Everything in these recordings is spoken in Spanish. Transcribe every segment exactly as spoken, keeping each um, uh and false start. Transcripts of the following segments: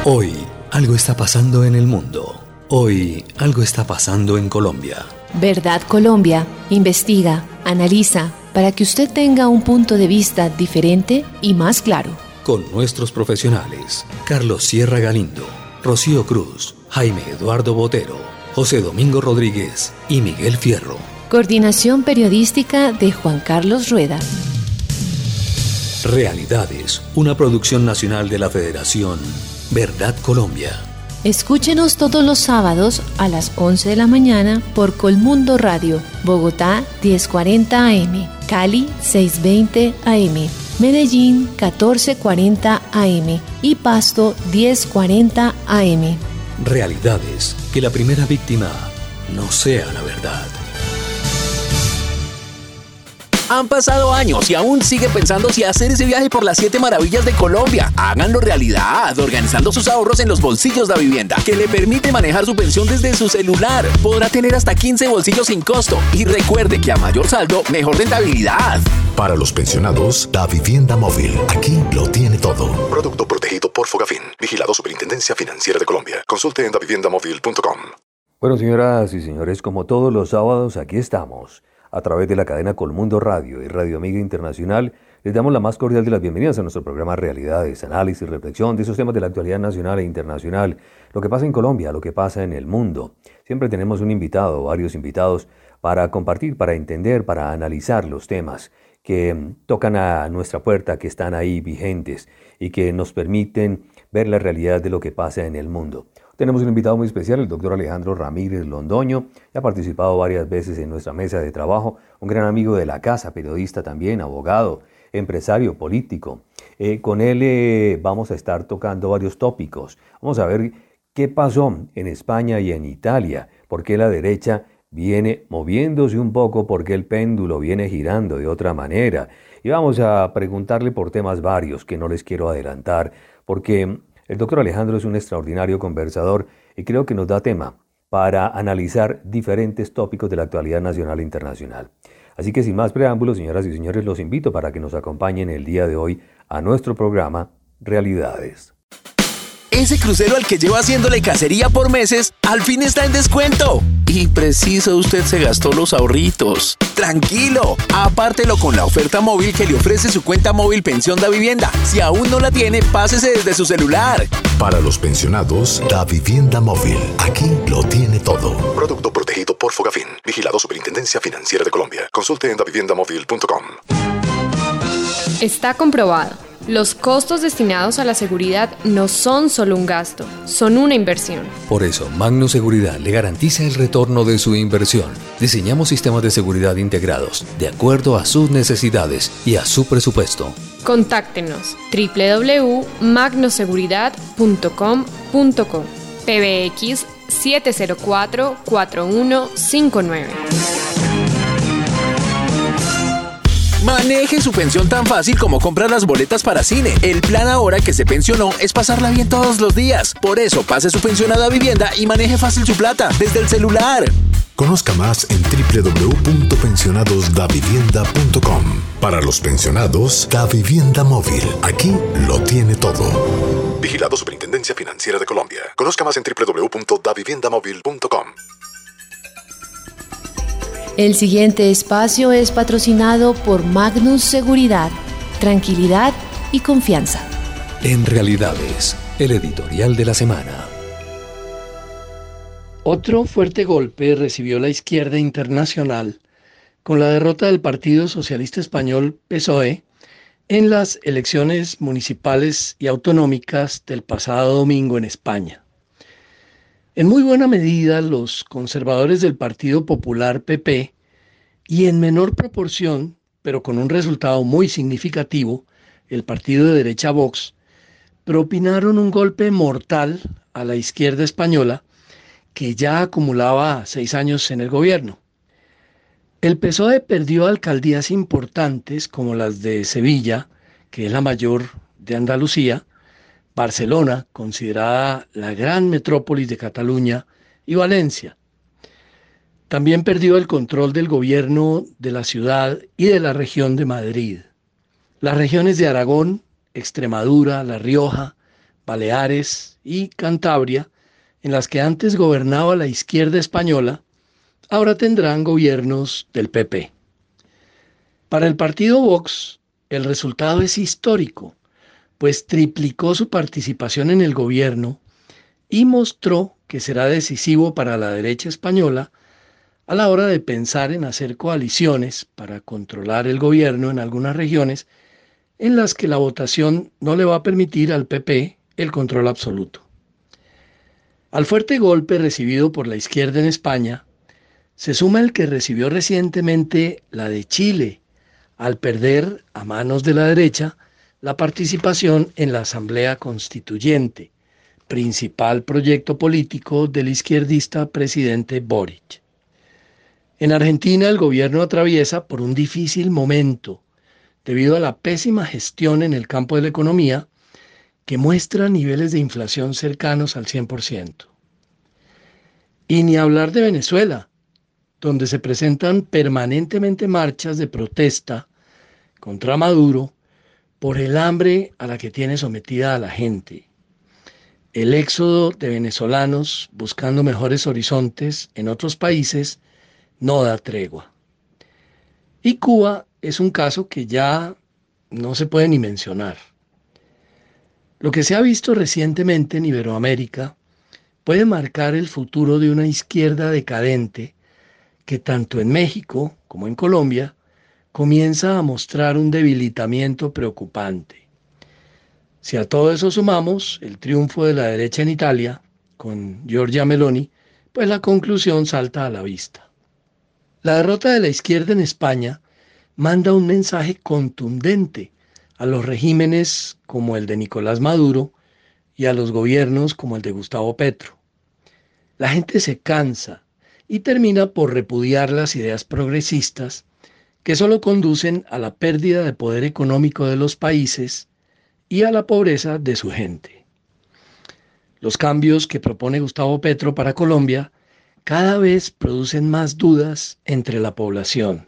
Hoy algo está pasando en el mundo. Hoy algo está pasando en Colombia. Verdad Colombia investiga, analiza, para que usted tenga un punto de vista diferente y más claro. Con nuestros profesionales, Carlos Sierra Galindo, Rocío Cruz, Jaime Eduardo Botero, José Domingo Rodríguez y Miguel Fierro. Coordinación periodística de Juan Carlos Rueda. Realidades, una producción nacional de la Federación Verdad Colombia. Escúchenos todos los sábados a las once de la mañana por Colmundo Radio, Bogotá diez cuarenta A M, Cali seiscientos veinte A M, Medellín catorce cuarenta A M y Pasto diez cuarenta A M. Realidades, que la primera víctima no sea la verdad. Han pasado años y aún sigue pensando si hacer ese viaje por las siete maravillas de Colombia. Háganlo realidad, organizando sus ahorros en los bolsillos Da Vivienda, que le permite manejar su pensión desde su celular. Podrá tener hasta quince bolsillos sin costo. Y recuerde que a mayor saldo, mejor rentabilidad. Para los pensionados, Da Vivienda Móvil. Aquí lo tiene todo. Producto protegido por Fogafín. Vigilado Superintendencia Financiera de Colombia. Consulte en da vivienda móvil punto com. Bueno, señoras y señores, como todos los sábados, aquí estamos. A través de la cadena Colmundo Radio y Radio Amiga Internacional, les damos la más cordial de las bienvenidas a nuestro programa Realidades, análisis, reflexión de esos temas de la actualidad nacional e internacional, lo que pasa en Colombia, lo que pasa en el mundo. Siempre tenemos un invitado, varios invitados, para compartir, para entender, para analizar los temas que tocan a nuestra puerta, que están ahí vigentes y que nos permiten ver la realidad de lo que pasa en el mundo. Tenemos un invitado muy especial, el doctor Alejandro Ramírez Londoño, que ha participado varias veces en nuestra mesa de trabajo, un gran amigo de la casa, periodista también, abogado, empresario, político. Eh, con él eh, vamos a estar tocando varios tópicos. Vamos a ver qué pasó en España y en Italia, por qué la derecha viene moviéndose un poco, por qué el péndulo viene girando de otra manera. Y vamos a preguntarle por temas varios que no les quiero adelantar, porque el doctor Alejandro es un extraordinario conversador y creo que nos da tema para analizar diferentes tópicos de la actualidad nacional e internacional. Así que sin más preámbulos, señoras y señores, los invito para que nos acompañen el día de hoy a nuestro programa Realidades. Ese crucero al que lleva haciéndole cacería por meses, al fin está en descuento. Y preciso, usted se gastó los ahorritos. Tranquilo, apártelo con la oferta móvil que le ofrece su cuenta móvil Pensión Da Vivienda. Si aún no la tiene, pásese desde su celular. Para los pensionados, Da Vivienda Móvil. Aquí lo tiene todo. Producto protegido por Fogafín. Vigilado Superintendencia Financiera de Colombia. Consulte en da vivienda móvil punto com. Está comprobado. Los costos destinados a la seguridad no son solo un gasto, son una inversión. Por eso, Magnus Seguridad le garantiza el retorno de su inversión. Diseñamos sistemas de seguridad integrados, de acuerdo a sus necesidades y a su presupuesto. Contáctenos doble u doble u doble u punto magnoseguridad punto com punto co, P B X siete cero cuatro, cuatro uno cinco nueve. Maneje su pensión tan fácil como comprar las boletas para cine. El plan ahora que se pensionó es pasarla bien todos los días. Por eso, pase su pensión a Da Vivienda y maneje fácil su plata desde el celular. Conozca más en doble u doble u doble u punto pensionados da vivienda punto com. Para los pensionados, Da Vivienda Móvil. Aquí lo tiene todo. Vigilado Superintendencia Financiera de Colombia. Conozca más en doble u doble u doble u punto da vivienda móvil punto com. El siguiente espacio es patrocinado por Magnus Seguridad, tranquilidad y confianza. En Realidades, el editorial de la semana. Otro fuerte golpe recibió la izquierda internacional con la derrota del Partido Socialista Español P S O E en las elecciones municipales y autonómicas del pasado domingo en España. En muy buena medida, los conservadores del Partido Popular P P y en menor proporción, pero con un resultado muy significativo, el partido de derecha Vox, propinaron un golpe mortal a la izquierda española que ya acumulaba seis años en el gobierno. El P S O E perdió alcaldías importantes como las de Sevilla, que es la mayor de Andalucía, Barcelona, considerada la gran metrópolis de Cataluña, y Valencia. También perdió el control del gobierno de la ciudad y de la región de Madrid. Las regiones de Aragón, Extremadura, La Rioja, Baleares y Cantabria, en las que antes gobernaba la izquierda española, ahora tendrán gobiernos del P P. Para el partido Vox, el resultado es histórico, pues triplicó su participación en el gobierno y mostró que será decisivo para la derecha española a la hora de pensar en hacer coaliciones para controlar el gobierno en algunas regiones en las que la votación no le va a permitir al P P el control absoluto. Al fuerte golpe recibido por la izquierda en España, se suma el que recibió recientemente la de Chile, al perder a manos de la derecha la participación en la Asamblea Constituyente, principal proyecto político del izquierdista presidente Boric. En Argentina el gobierno atraviesa por un difícil momento debido a la pésima gestión en el campo de la economía que muestra niveles de inflación cercanos al cien por ciento. Y ni hablar de Venezuela, donde se presentan permanentemente marchas de protesta contra Maduro por el hambre a la que tiene sometida a la gente. El éxodo de venezolanos buscando mejores horizontes en otros países no da tregua. Y Cuba es un caso que ya no se puede ni mencionar. Lo que se ha visto recientemente en Iberoamérica puede marcar el futuro de una izquierda decadente que tanto en México como en Colombia comienza a mostrar un debilitamiento preocupante. Si a todo eso sumamos el triunfo de la derecha en Italia, con Giorgia Meloni, pues la conclusión salta a la vista. La derrota de la izquierda en España manda un mensaje contundente a los regímenes como el de Nicolás Maduro y a los gobiernos como el de Gustavo Petro. La gente se cansa y termina por repudiar las ideas progresistas que solo conducen a la pérdida de poder económico de los países y a la pobreza de su gente. Los cambios que propone Gustavo Petro para Colombia cada vez producen más dudas entre la población.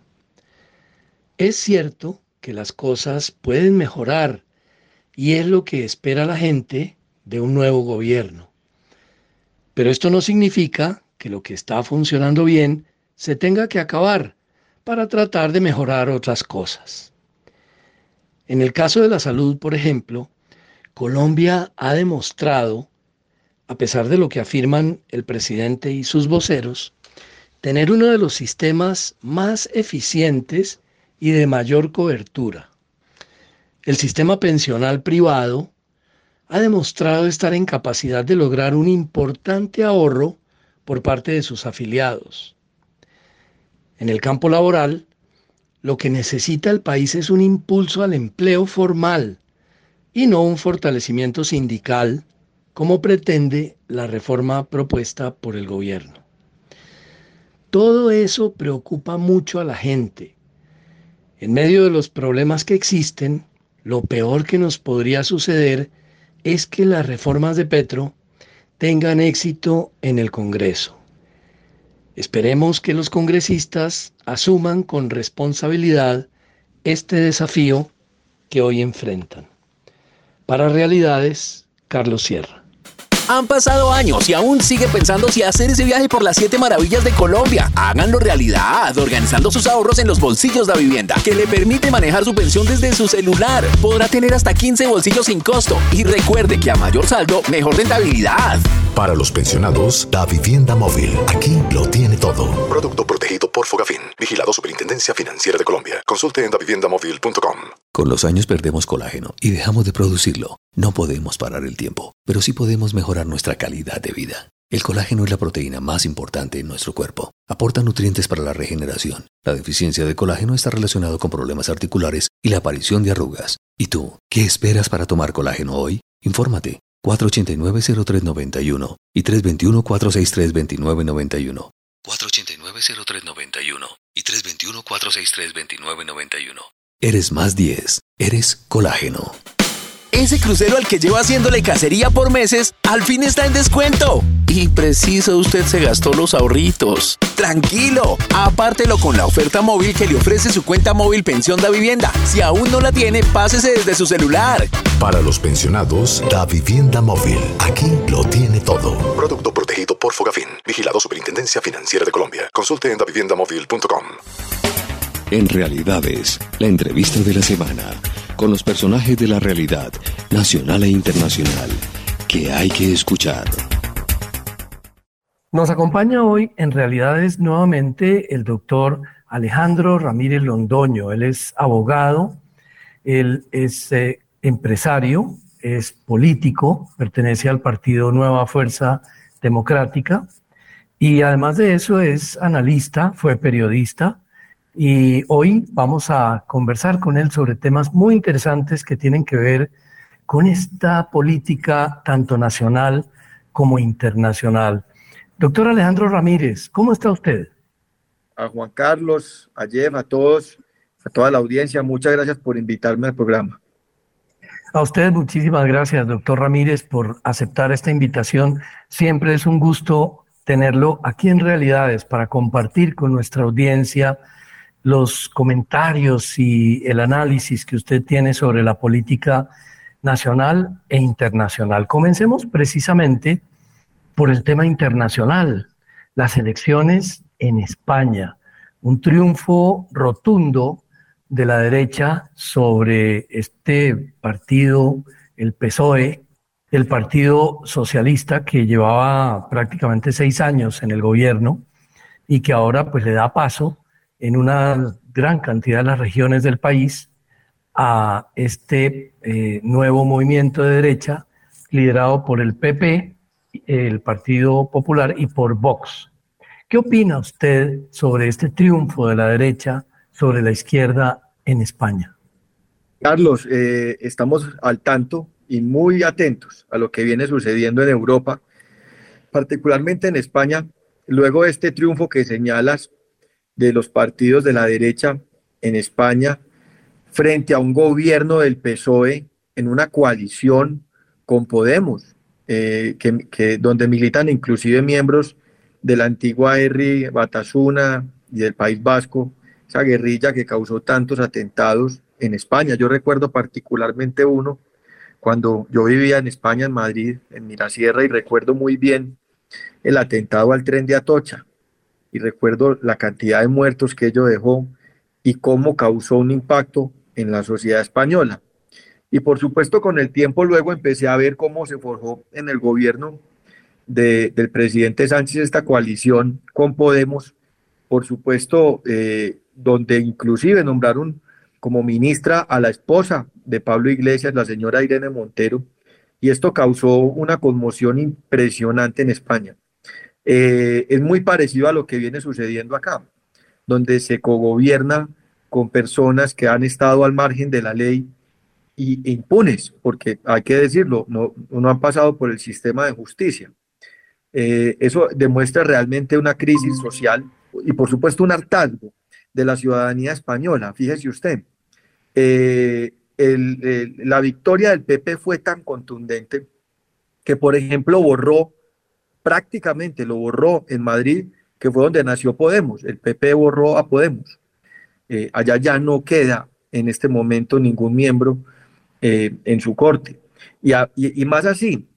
Es cierto que las cosas pueden mejorar y es lo que espera la gente de un nuevo gobierno. Pero esto no significa que lo que está funcionando bien se tenga que acabar para tratar de mejorar otras cosas. En el caso de la salud, por ejemplo, Colombia ha demostrado, a pesar de lo que afirman el presidente y sus voceros, tener uno de los sistemas más eficientes y de mayor cobertura. El sistema pensional privado ha demostrado estar en capacidad de lograr un importante ahorro por parte de sus afiliados. En el campo laboral, lo que necesita el país es un impulso al empleo formal y no un fortalecimiento sindical, como pretende la reforma propuesta por el gobierno. Todo eso preocupa mucho a la gente. En medio de los problemas que existen, lo peor que nos podría suceder es que las reformas de Petro tengan éxito en el Congreso. Esperemos que los congresistas asuman con responsabilidad este desafío que hoy enfrentan. Para Realidades, Carlos Sierra. Han pasado años y aún sigue pensando si hacer ese viaje por las siete maravillas de Colombia. Háganlo realidad, organizando sus ahorros en los bolsillos de Davivienda, que le permite manejar su pensión desde su celular. Podrá tener hasta quince bolsillos sin costo. Y recuerde que a mayor saldo, mejor rentabilidad. Para los pensionados, Davivienda Móvil. Aquí lo tiene todo. Producto protegido por Fogafín. Vigilado Superintendencia Financiera de Colombia. Consulte en davivienda móvil punto com. Con los años perdemos colágeno y dejamos de producirlo. No podemos parar el tiempo, pero sí podemos mejorar nuestra calidad de vida. El colágeno es la proteína más importante en nuestro cuerpo. Aporta nutrientes para la regeneración. La deficiencia de colágeno está relacionada con problemas articulares y la aparición de arrugas. ¿Y tú, qué esperas para tomar colágeno hoy? Infórmate. cuatro ocho nueve, cero tres nueve uno y tres dos uno, cuatro seis tres, dos nueve nueve uno. cuatro ocho nueve, cero tres nueve uno y tres dos uno, cuatro seis tres, dos nueve nueve uno. Eres más diez. Eres colágeno. Ese crucero al que lleva haciéndole cacería por meses, al fin está en descuento. Y preciso, usted se gastó los ahorritos. ¡Tranquilo! Apártelo con la oferta móvil que le ofrece su cuenta móvil Pensión Da Vivienda. Si aún no la tiene, pásese desde su celular. Para los pensionados, Da Vivienda Móvil. Aquí lo tiene todo. Producto protegido por Fogafín. Vigilado Superintendencia Financiera de Colombia. Consulte en da vivienda móvil punto com. En Realidades, la entrevista de la semana, con los personajes de la realidad, nacional e internacional, que hay que escuchar. Nos acompaña hoy en Realidades nuevamente el doctor Alejandro Ramírez Londoño. Él es abogado, él es eh, empresario, es político, pertenece al partido Nueva Fuerza Democrática y además de eso es analista, fue periodista y hoy vamos a conversar con él sobre temas muy interesantes que tienen que ver con esta política tanto nacional como internacional. Doctor Alejandro Ramírez, ¿cómo está usted? A Juan Carlos, a Jeff, a todos, a toda la audiencia, muchas gracias por invitarme al programa. A usted muchísimas gracias, doctor Ramírez, por aceptar esta invitación. Siempre es un gusto tenerlo aquí en Realidades para compartir con nuestra audiencia los comentarios y el análisis que usted tiene sobre la política nacional e internacional. Comencemos precisamente por el tema internacional, las elecciones en España, un triunfo rotundo de la derecha sobre este partido, el P S O E, el Partido Socialista que llevaba prácticamente seis años en el gobierno y que ahora pues le da paso en una gran cantidad de las regiones del país a este eh, nuevo movimiento de derecha liderado por el P P, el Partido Popular y por Vox. ¿Qué opina usted sobre este triunfo de la derecha sobre la izquierda en España? Carlos, eh, estamos al tanto y muy atentos a lo que viene sucediendo en Europa, particularmente en España, luego de este triunfo que señalas de los partidos de la derecha en España frente a un gobierno del P S O E en una coalición con Podemos, eh, que, que, donde militan inclusive miembros de la antigua R I Batasuna y del País Vasco, esa guerrilla que causó tantos atentados en España. Yo recuerdo particularmente uno cuando yo vivía en España, en Madrid, en Mirasierra, y recuerdo muy bien el atentado al tren de Atocha, y recuerdo la cantidad de muertos que ello dejó y cómo causó un impacto en la sociedad española. Y por supuesto con el tiempo luego empecé a ver cómo se forjó en el gobierno de, del presidente Sánchez esta coalición con Podemos, por supuesto, eh, donde inclusive nombraron como ministra a la esposa de Pablo Iglesias, la señora Irene Montero, y esto causó una conmoción impresionante en España. Eh, es muy parecido a lo que viene sucediendo acá, donde se cogobierna con personas que han estado al margen de la ley y impunes, porque hay que decirlo, no, no han pasado por el sistema de justicia. Eh, eso demuestra realmente una crisis social y por supuesto un hartazgo de la ciudadanía española. Fíjese usted, eh, el, el, la victoria del P P fue tan contundente que, por ejemplo, borró, prácticamente lo borró en Madrid, que fue donde nació Podemos. El P P borró a Podemos. Eh, allá ya no queda en este momento ningún miembro eh, en su corte. Y, a, y, y más así,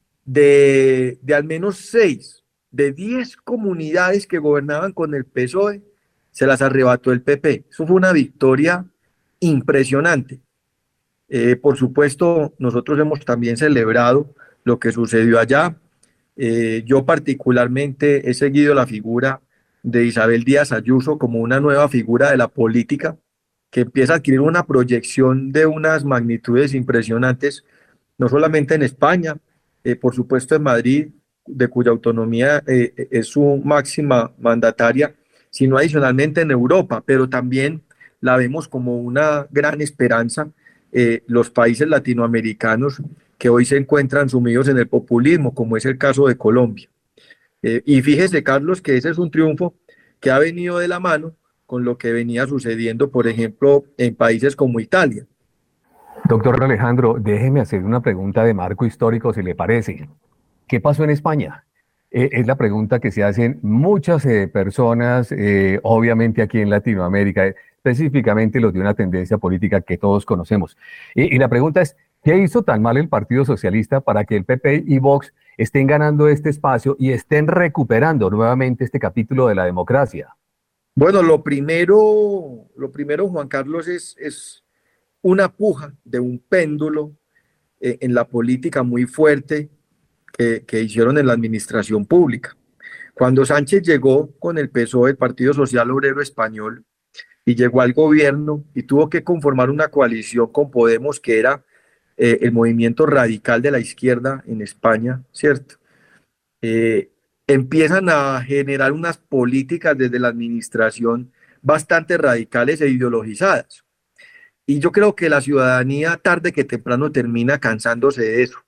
de, de al menos seis, de diez comunidades que gobernaban con el P S O E, se las arrebató el P P. Eso fue una victoria impresionante. Eh, por supuesto, nosotros hemos también celebrado lo que sucedió allá. Eh, yo particularmente he seguido la figura de Isabel Díaz Ayuso como una nueva figura de la política que empieza a adquirir una proyección de unas magnitudes impresionantes, no solamente en España, eh, por supuesto en Madrid, de cuya autonomía eh, es su máxima mandataria, sino adicionalmente en Europa, pero también la vemos como una gran esperanza eh, los países latinoamericanos que hoy se encuentran sumidos en el populismo, como es el caso de Colombia. Eh, y fíjese, Carlos, que ese es un triunfo que ha venido de la mano con lo que venía sucediendo, por ejemplo, en países como Italia. Doctor Alejandro, déjeme hacer una pregunta de marco histórico, si le parece. ¿Qué pasó en España? Eh, es la pregunta que se hacen muchas eh, personas, eh, obviamente aquí en Latinoamérica, eh, específicamente los de una tendencia política que todos conocemos. Y, y la pregunta es, ¿qué hizo tan mal el Partido Socialista para que el P P y Vox estén ganando este espacio y estén recuperando nuevamente este capítulo de la democracia? Bueno, lo primero, lo primero, Juan Carlos, es, es una puja de un péndulo eh, en la política muy fuerte que, que hicieron en la administración pública. Cuando Sánchez llegó con el P S O E, el Partido Social Obrero Español, y llegó al gobierno y tuvo que conformar una coalición con Podemos, que era eh, el movimiento radical de la izquierda en España, ¿cierto? Eh, empiezan a generar unas políticas desde la administración bastante radicales e ideologizadas. Y yo creo que la ciudadanía tarde que temprano termina cansándose de eso.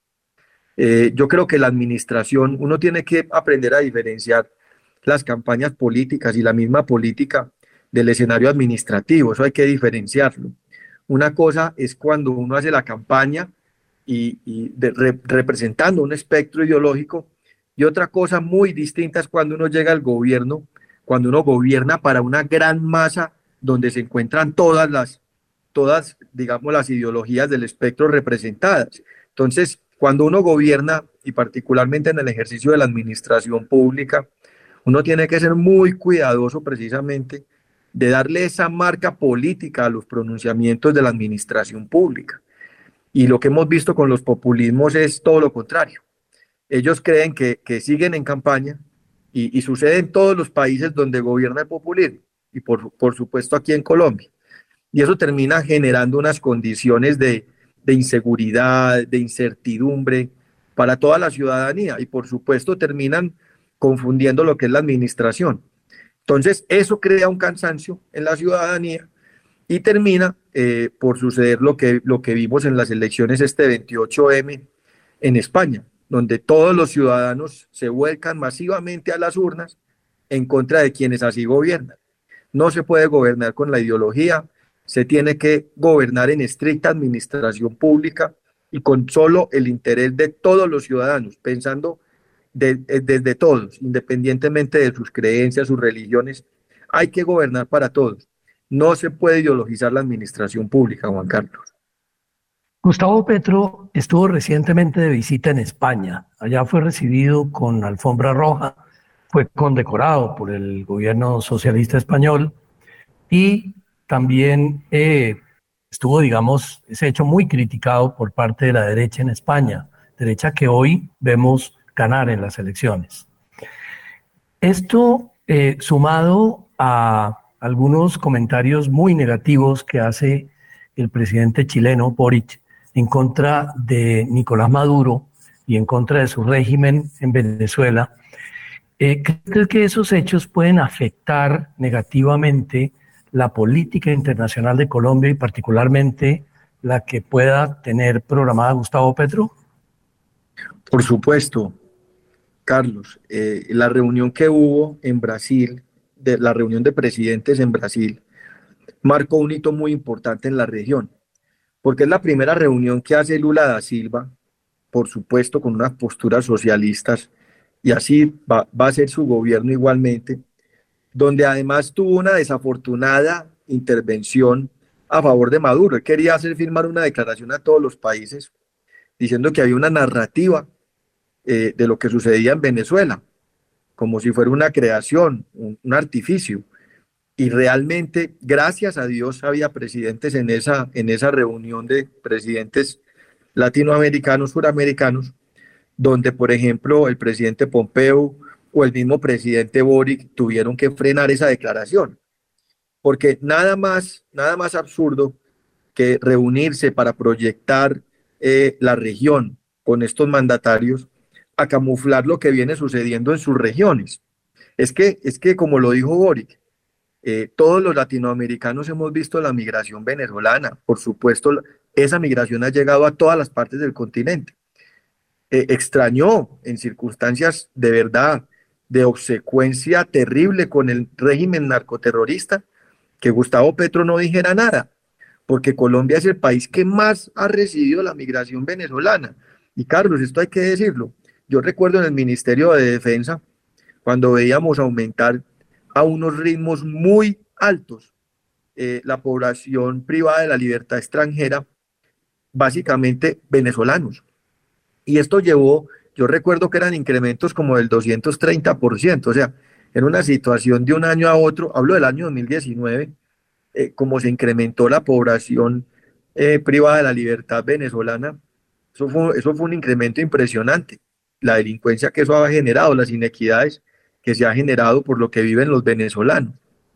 Eh, yo creo que la administración, uno tiene que aprender a diferenciar las campañas políticas y la misma política del escenario administrativo, eso hay que diferenciarlo. Una cosa es cuando uno hace la campaña y, y de, re, representando un espectro ideológico, y otra cosa muy distinta es cuando uno llega al gobierno, cuando uno gobierna para una gran masa donde se encuentran todas las, todas, digamos, las ideologías del espectro representadas. Entonces, cuando uno gobierna, y particularmente en el ejercicio de la administración pública, uno tiene que ser muy cuidadoso precisamente de darle esa marca política a los pronunciamientos de la administración pública. Y lo que hemos visto con los populismos es todo lo contrario. Ellos creen que, que siguen en campaña y, y sucede en todos los países donde gobierna el populismo y por, por supuesto aquí en Colombia. Y eso termina generando unas condiciones de, de inseguridad, de incertidumbre para toda la ciudadanía y por supuesto terminan confundiendo lo que es la administración. Entonces eso crea un cansancio en la ciudadanía y termina eh, por suceder lo que, lo que vimos en las elecciones este veintiocho eme en España, donde todos los ciudadanos se vuelcan masivamente a las urnas en contra de quienes así gobiernan. No se puede gobernar con la ideología, se tiene que gobernar en estricta administración pública y con solo el interés de todos los ciudadanos, pensando de, de, desde todos, independientemente de sus creencias, sus religiones. Hay que gobernar para todos. No se puede ideologizar la administración pública, Juan Carlos. Gustavo Petro estuvo recientemente de visita en España. Allá fue recibido con alfombra roja, fue condecorado por el gobierno socialista español y también eh, estuvo, digamos, ese hecho muy criticado por parte de la derecha en España, derecha que hoy vemos ganar en las elecciones. Esto eh, sumado a algunos comentarios muy negativos que hace el presidente chileno Boric en contra de Nicolás Maduro y en contra de su régimen en Venezuela, eh, ¿cree que esos hechos pueden afectar negativamente la política internacional de Colombia y particularmente la que pueda tener programada Gustavo Petro? Por supuesto, Carlos. Eh, la reunión que hubo en Brasil, de, la reunión de presidentes en Brasil, marcó un hito muy importante en la región, porque es la primera reunión que hace Lula da Silva, por supuesto con unas posturas socialistas, y así va, va a ser su gobierno igualmente, donde además tuvo una desafortunada intervención a favor de Maduro. Él quería hacer firmar una declaración a todos los países, diciendo que había una narrativa eh, de lo que sucedía en Venezuela, como si fuera una creación, un, un artificio. Y realmente, gracias a Dios, había presidentes en esa, en esa reunión de presidentes latinoamericanos, suramericanos, donde, por ejemplo, el presidente Pompeo o el mismo presidente Boric tuvieron que frenar esa declaración. Porque nada más, nada más absurdo que reunirse para proyectar eh, la región con estos mandatarios a camuflar lo que viene sucediendo en sus regiones. Es que, es que como lo dijo Boric, Eh, todos los latinoamericanos hemos visto la migración venezolana. Por supuesto, esa migración ha llegado a todas las partes del continente. Eh, extrañó en circunstancias de verdad, de obsecuencia terrible con el régimen narcoterrorista, que Gustavo Petro no dijera nada, porque Colombia es el país que más ha recibido la migración venezolana. Y Carlos, esto hay que decirlo, Yo recuerdo en el Ministerio de Defensa, cuando veíamos aumentar a unos ritmos muy altos eh, la población privada de la libertad extranjera, básicamente venezolanos. Y esto llevó, yo recuerdo que eran incrementos como del doscientos treinta por ciento, o sea, en una situación de un año a otro, hablo del año dos mil diecinueve, eh, como se incrementó la población eh, privada de la libertad venezolana, eso fue, eso fue un incremento impresionante. La delincuencia que eso ha generado, las inequidades que se ha generado por lo que viven los venezolanos.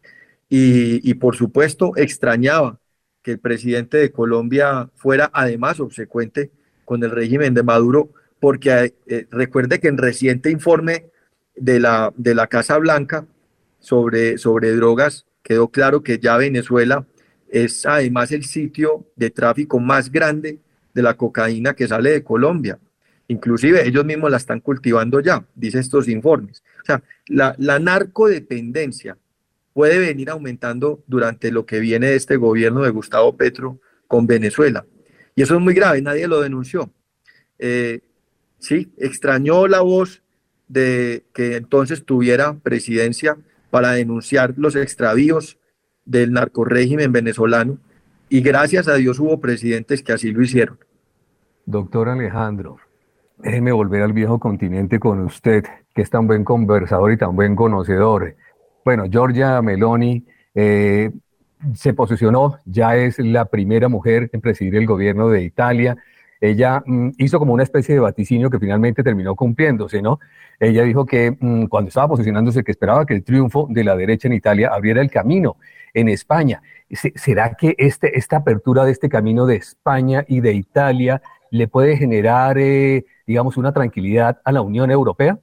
Y, y por supuesto extrañaba que el presidente de Colombia fuera además obsecuente con el régimen de Maduro, porque eh, recuerde que en reciente informe de la, de la Casa Blanca sobre, sobre drogas quedó claro que ya Venezuela es además el sitio de tráfico más grande de la cocaína que sale de Colombia. Inclusive ellos mismos la están cultivando ya, dice estos informes. O sea, la, la narcodependencia puede venir aumentando durante lo que viene de este gobierno de Gustavo Petro con Venezuela. Y eso es muy grave, nadie lo denunció. Eh, sí, extrañó la voz de que entonces tuviera presidencia para denunciar los extravíos del narcorrégimen venezolano, y gracias a Dios hubo presidentes que así lo hicieron. Doctor Alejandro, déjeme volver al viejo continente con usted, que es tan buen conversador y tan buen conocedor. Bueno, Giorgia Meloni eh, se posicionó, ya es la primera mujer en presidir el gobierno de Italia. Ella mm, hizo como una especie de vaticinio que finalmente terminó cumpliéndose, ¿no? Ella dijo que mm, cuando estaba posicionándose, que esperaba que el triunfo de la derecha en Italia abriera el camino en España. ¿Será que este, esta apertura de este camino de España y de Italia le puede generar, eh, digamos, una tranquilidad a la Unión Europea?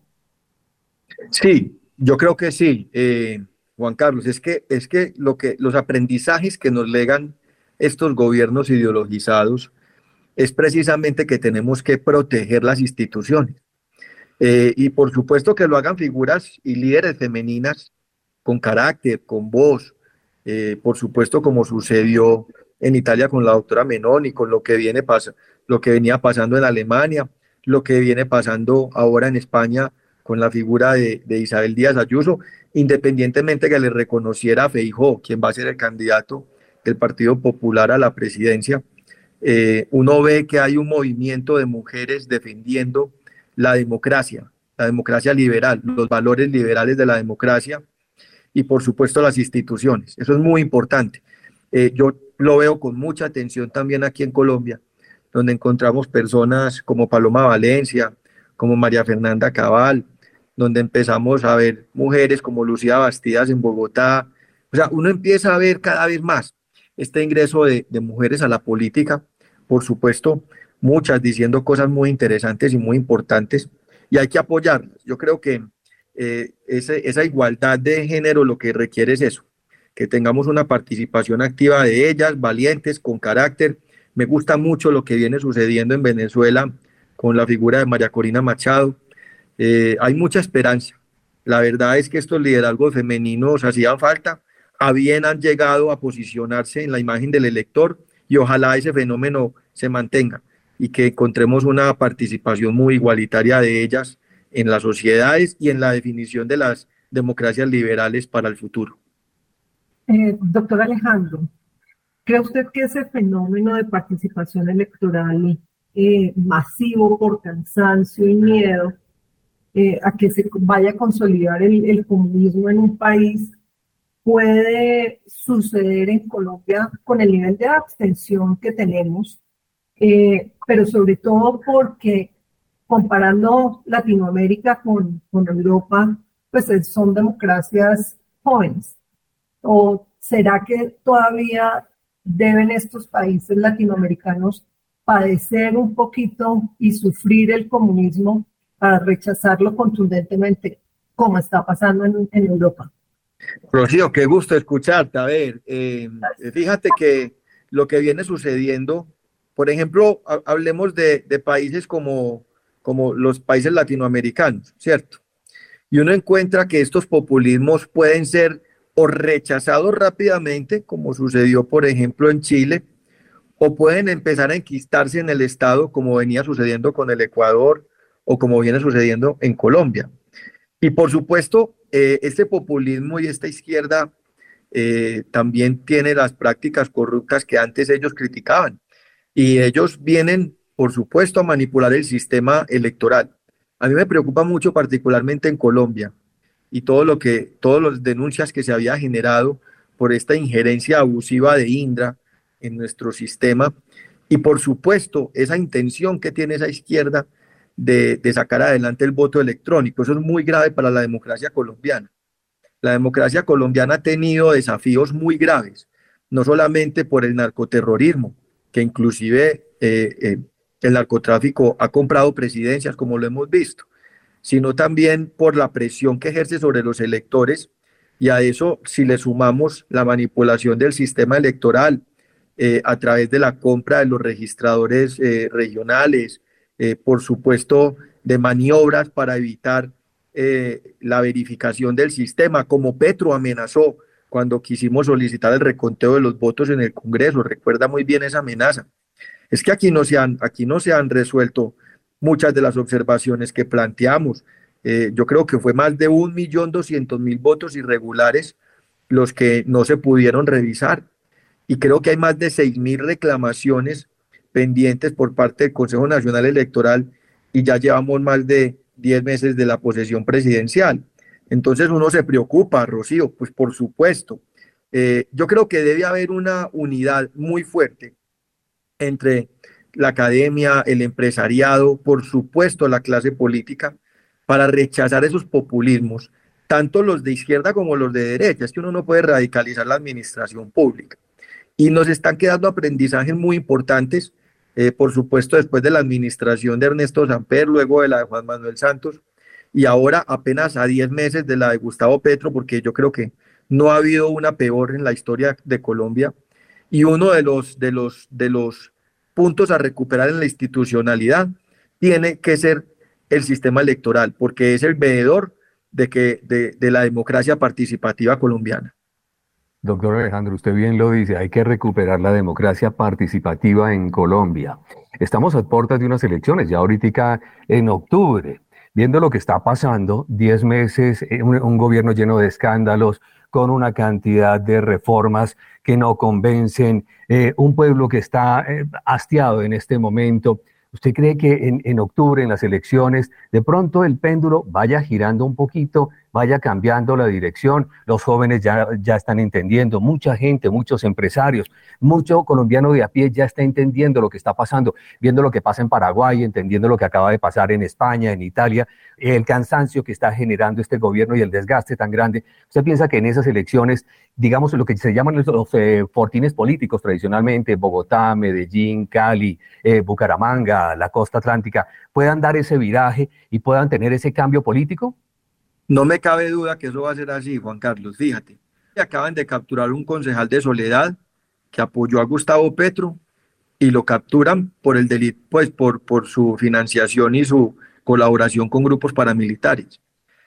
Sí, yo creo que sí, eh, Juan Carlos. Es que, es que, lo que los aprendizajes que nos legan estos gobiernos ideologizados es precisamente que tenemos que proteger las instituciones. Eh, y por supuesto que lo hagan figuras y líderes femeninas con carácter, con voz, eh, por supuesto como sucedió en Italia con la doctora Meloni, con lo que, viene pas- lo que venía pasando en Alemania, lo que viene pasando ahora en España con la figura de, de Isabel Díaz Ayuso, independientemente que le reconociera a Feijóo, quien va a ser el candidato del Partido Popular a la presidencia. Eh, uno ve que hay un movimiento de mujeres defendiendo la democracia, la democracia liberal, los valores liberales de la democracia y por supuesto las instituciones. Eso es muy importante. Eh, yo lo veo con mucha atención también aquí en Colombia, donde encontramos personas como Paloma Valencia, como María Fernanda Cabal, donde empezamos a ver mujeres como Lucía Bastidas en Bogotá. O sea, uno empieza a ver cada vez más este ingreso de, de mujeres a la política, por supuesto, muchas diciendo cosas muy interesantes y muy importantes, y hay que apoyarlas. Yo creo que eh, ese, esa igualdad de género lo que requiere es eso, que tengamos una participación activa de ellas, valientes, con carácter. Me gusta mucho lo que viene sucediendo en Venezuela con la figura de María Corina Machado. Eh, hay mucha esperanza. La verdad es que estos liderazgos femeninos hacían falta, a bien han llegado a posicionarse en la imagen del elector, y ojalá ese fenómeno se mantenga y que encontremos una participación muy igualitaria de ellas en las sociedades y en la definición de las democracias liberales para el futuro. Eh, doctor Alejandro, ¿cree usted que ese fenómeno de participación electoral eh, masivo por cansancio y miedo eh, a que se vaya a consolidar el, el comunismo en un país puede suceder en Colombia con el nivel de abstención que tenemos, eh, pero sobre todo porque comparando Latinoamérica con, con Europa, pues son democracias jóvenes? ¿O será que todavía deben estos países latinoamericanos padecer un poquito y sufrir el comunismo para rechazarlo contundentemente, como está pasando en, en Europa? Rocío, qué gusto escucharte. A ver, eh, fíjate que lo que viene sucediendo, por ejemplo, ha, hablemos de, de países como, como los países latinoamericanos, ¿cierto? Y uno encuentra que estos populismos pueden ser o rechazados rápidamente, como sucedió, por ejemplo, en Chile, o pueden empezar a enquistarse en el Estado, como venía sucediendo con el Ecuador o como viene sucediendo en Colombia. Y por supuesto, eh, este populismo y esta izquierda eh, también tiene las prácticas corruptas que antes ellos criticaban. Y ellos vienen, por supuesto, a manipular el sistema electoral. A mí me preocupa mucho, particularmente en Colombia, y todo lo que, todas las denuncias que se había generado por esta injerencia abusiva de Indra en nuestro sistema, y por supuesto, esa intención que tiene esa izquierda de, de sacar adelante el voto electrónico. Eso es muy grave para la democracia colombiana. La democracia colombiana ha tenido desafíos muy graves, no solamente por el narcoterrorismo, que inclusive eh, eh, el narcotráfico ha comprado presidencias, como lo hemos visto, sino también por la presión que ejerce sobre los electores, y a eso si le sumamos la manipulación del sistema electoral eh, a través de la compra de los registradores eh, regionales, eh, por supuesto de maniobras para evitar eh, la verificación del sistema, como Petro amenazó cuando quisimos solicitar el reconteo de los votos en el Congreso. Recuerda muy bien esa amenaza. Es que aquí no se han, aquí no se han resuelto muchas de las observaciones que planteamos. Eh, yo creo que fue más de un millón doscientos mil votos irregulares los que no se pudieron revisar. Y creo que hay más de seis mil reclamaciones pendientes por parte del Consejo Nacional Electoral, y ya llevamos más de diez meses de la posesión presidencial. Entonces uno se preocupa, Rocío, pues por supuesto. Eh, yo creo que debe haber una unidad muy fuerte entre la academia, el empresariado, por supuesto la clase política, para rechazar esos populismos, tanto los de izquierda como los de derecha. Es que uno no puede radicalizar la administración pública. Y nos están quedando aprendizajes muy importantes, eh, por supuesto después de la administración de Ernesto Samper, luego de la de Juan Manuel Santos, y ahora apenas a diez meses de la de Gustavo Petro, porque yo creo que no ha habido una peor en la historia de Colombia. Y uno de los, de los, de los puntos a recuperar en la institucionalidad tiene que ser el sistema electoral, porque es el veedor de, que, de, de la democracia participativa colombiana. Doctor Alejandro, usted bien lo dice, hay que recuperar la democracia participativa en Colombia. Estamos a puertas de unas elecciones, ya ahorita en octubre. Viendo lo que está pasando, diez meses, un, un gobierno lleno de escándalos, con una cantidad de reformas que no convencen, eh, un pueblo que está eh, hastiado en este momento. ¿Usted cree que en, en octubre, en las elecciones, de pronto el péndulo vaya girando un poquito, vaya cambiando la dirección? Los jóvenes ya, ya están entendiendo, mucha gente, muchos empresarios, mucho colombiano de a pie ya está entendiendo lo que está pasando, viendo lo que pasa en Paraguay, entendiendo lo que acaba de pasar en España, en Italia, el cansancio que está generando este gobierno y el desgaste tan grande. ¿Usted piensa que en esas elecciones, digamos, lo que se llaman los, los eh, fortines políticos tradicionalmente, Bogotá, Medellín, Cali, eh, Bucaramanga, la costa atlántica, puedan dar ese viraje y puedan tener ese cambio político? No me cabe duda que eso va a ser así, Juan Carlos. Fíjate, acaban de capturar un concejal de Soledad que apoyó a Gustavo Petro y lo capturan por el delito, pues por, por su financiación y su colaboración con grupos paramilitares.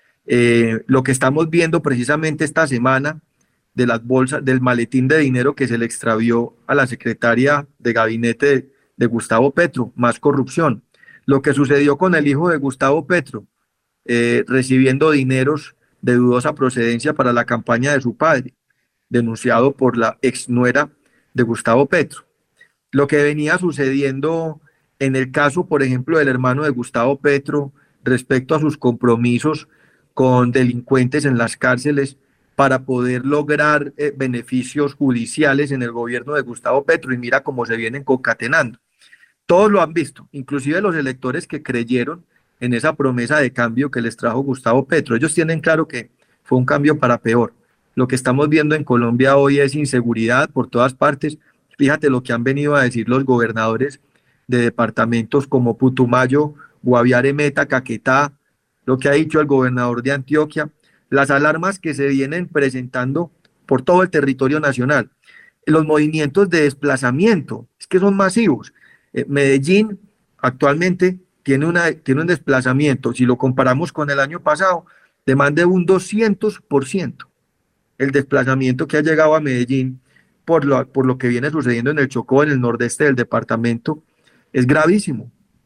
Eh, lo que estamos viendo precisamente esta semana de las bolsas, del maletín de dinero que se le extravió a la secretaria de gabinete de, de Gustavo Petro, más corrupción. Lo que sucedió con el hijo de Gustavo Petro, eh, recibiendo dineros de dudosa procedencia para la campaña de su padre, denunciado por la ex nuera de Gustavo Petro. Lo que venía sucediendo en el caso, por ejemplo, del hermano de Gustavo Petro respecto a sus compromisos con delincuentes en las cárceles para poder lograr eh, beneficios judiciales en el gobierno de Gustavo Petro, y mira cómo se vienen concatenando. Todos lo han visto, inclusive los electores que creyeron en esa promesa de cambio que les trajo Gustavo Petro. Ellos tienen claro que fue un cambio para peor. Lo que estamos viendo en Colombia hoy es inseguridad por todas partes. Fíjate lo que han venido a decir los gobernadores de departamentos como Putumayo, Guaviare, Meta, Caquetá, lo que ha dicho el gobernador de Antioquia, las alarmas que se vienen presentando por todo el territorio nacional, los movimientos de desplazamiento, es que son masivos. Eh, Medellín actualmente tiene, una, tiene un desplazamiento, si lo comparamos con el año pasado, de más de un doscientos por ciento. El desplazamiento que ha llegado a Medellín por lo, por lo que viene sucediendo en el Chocó, en el nordeste del departamento, es gravísimo.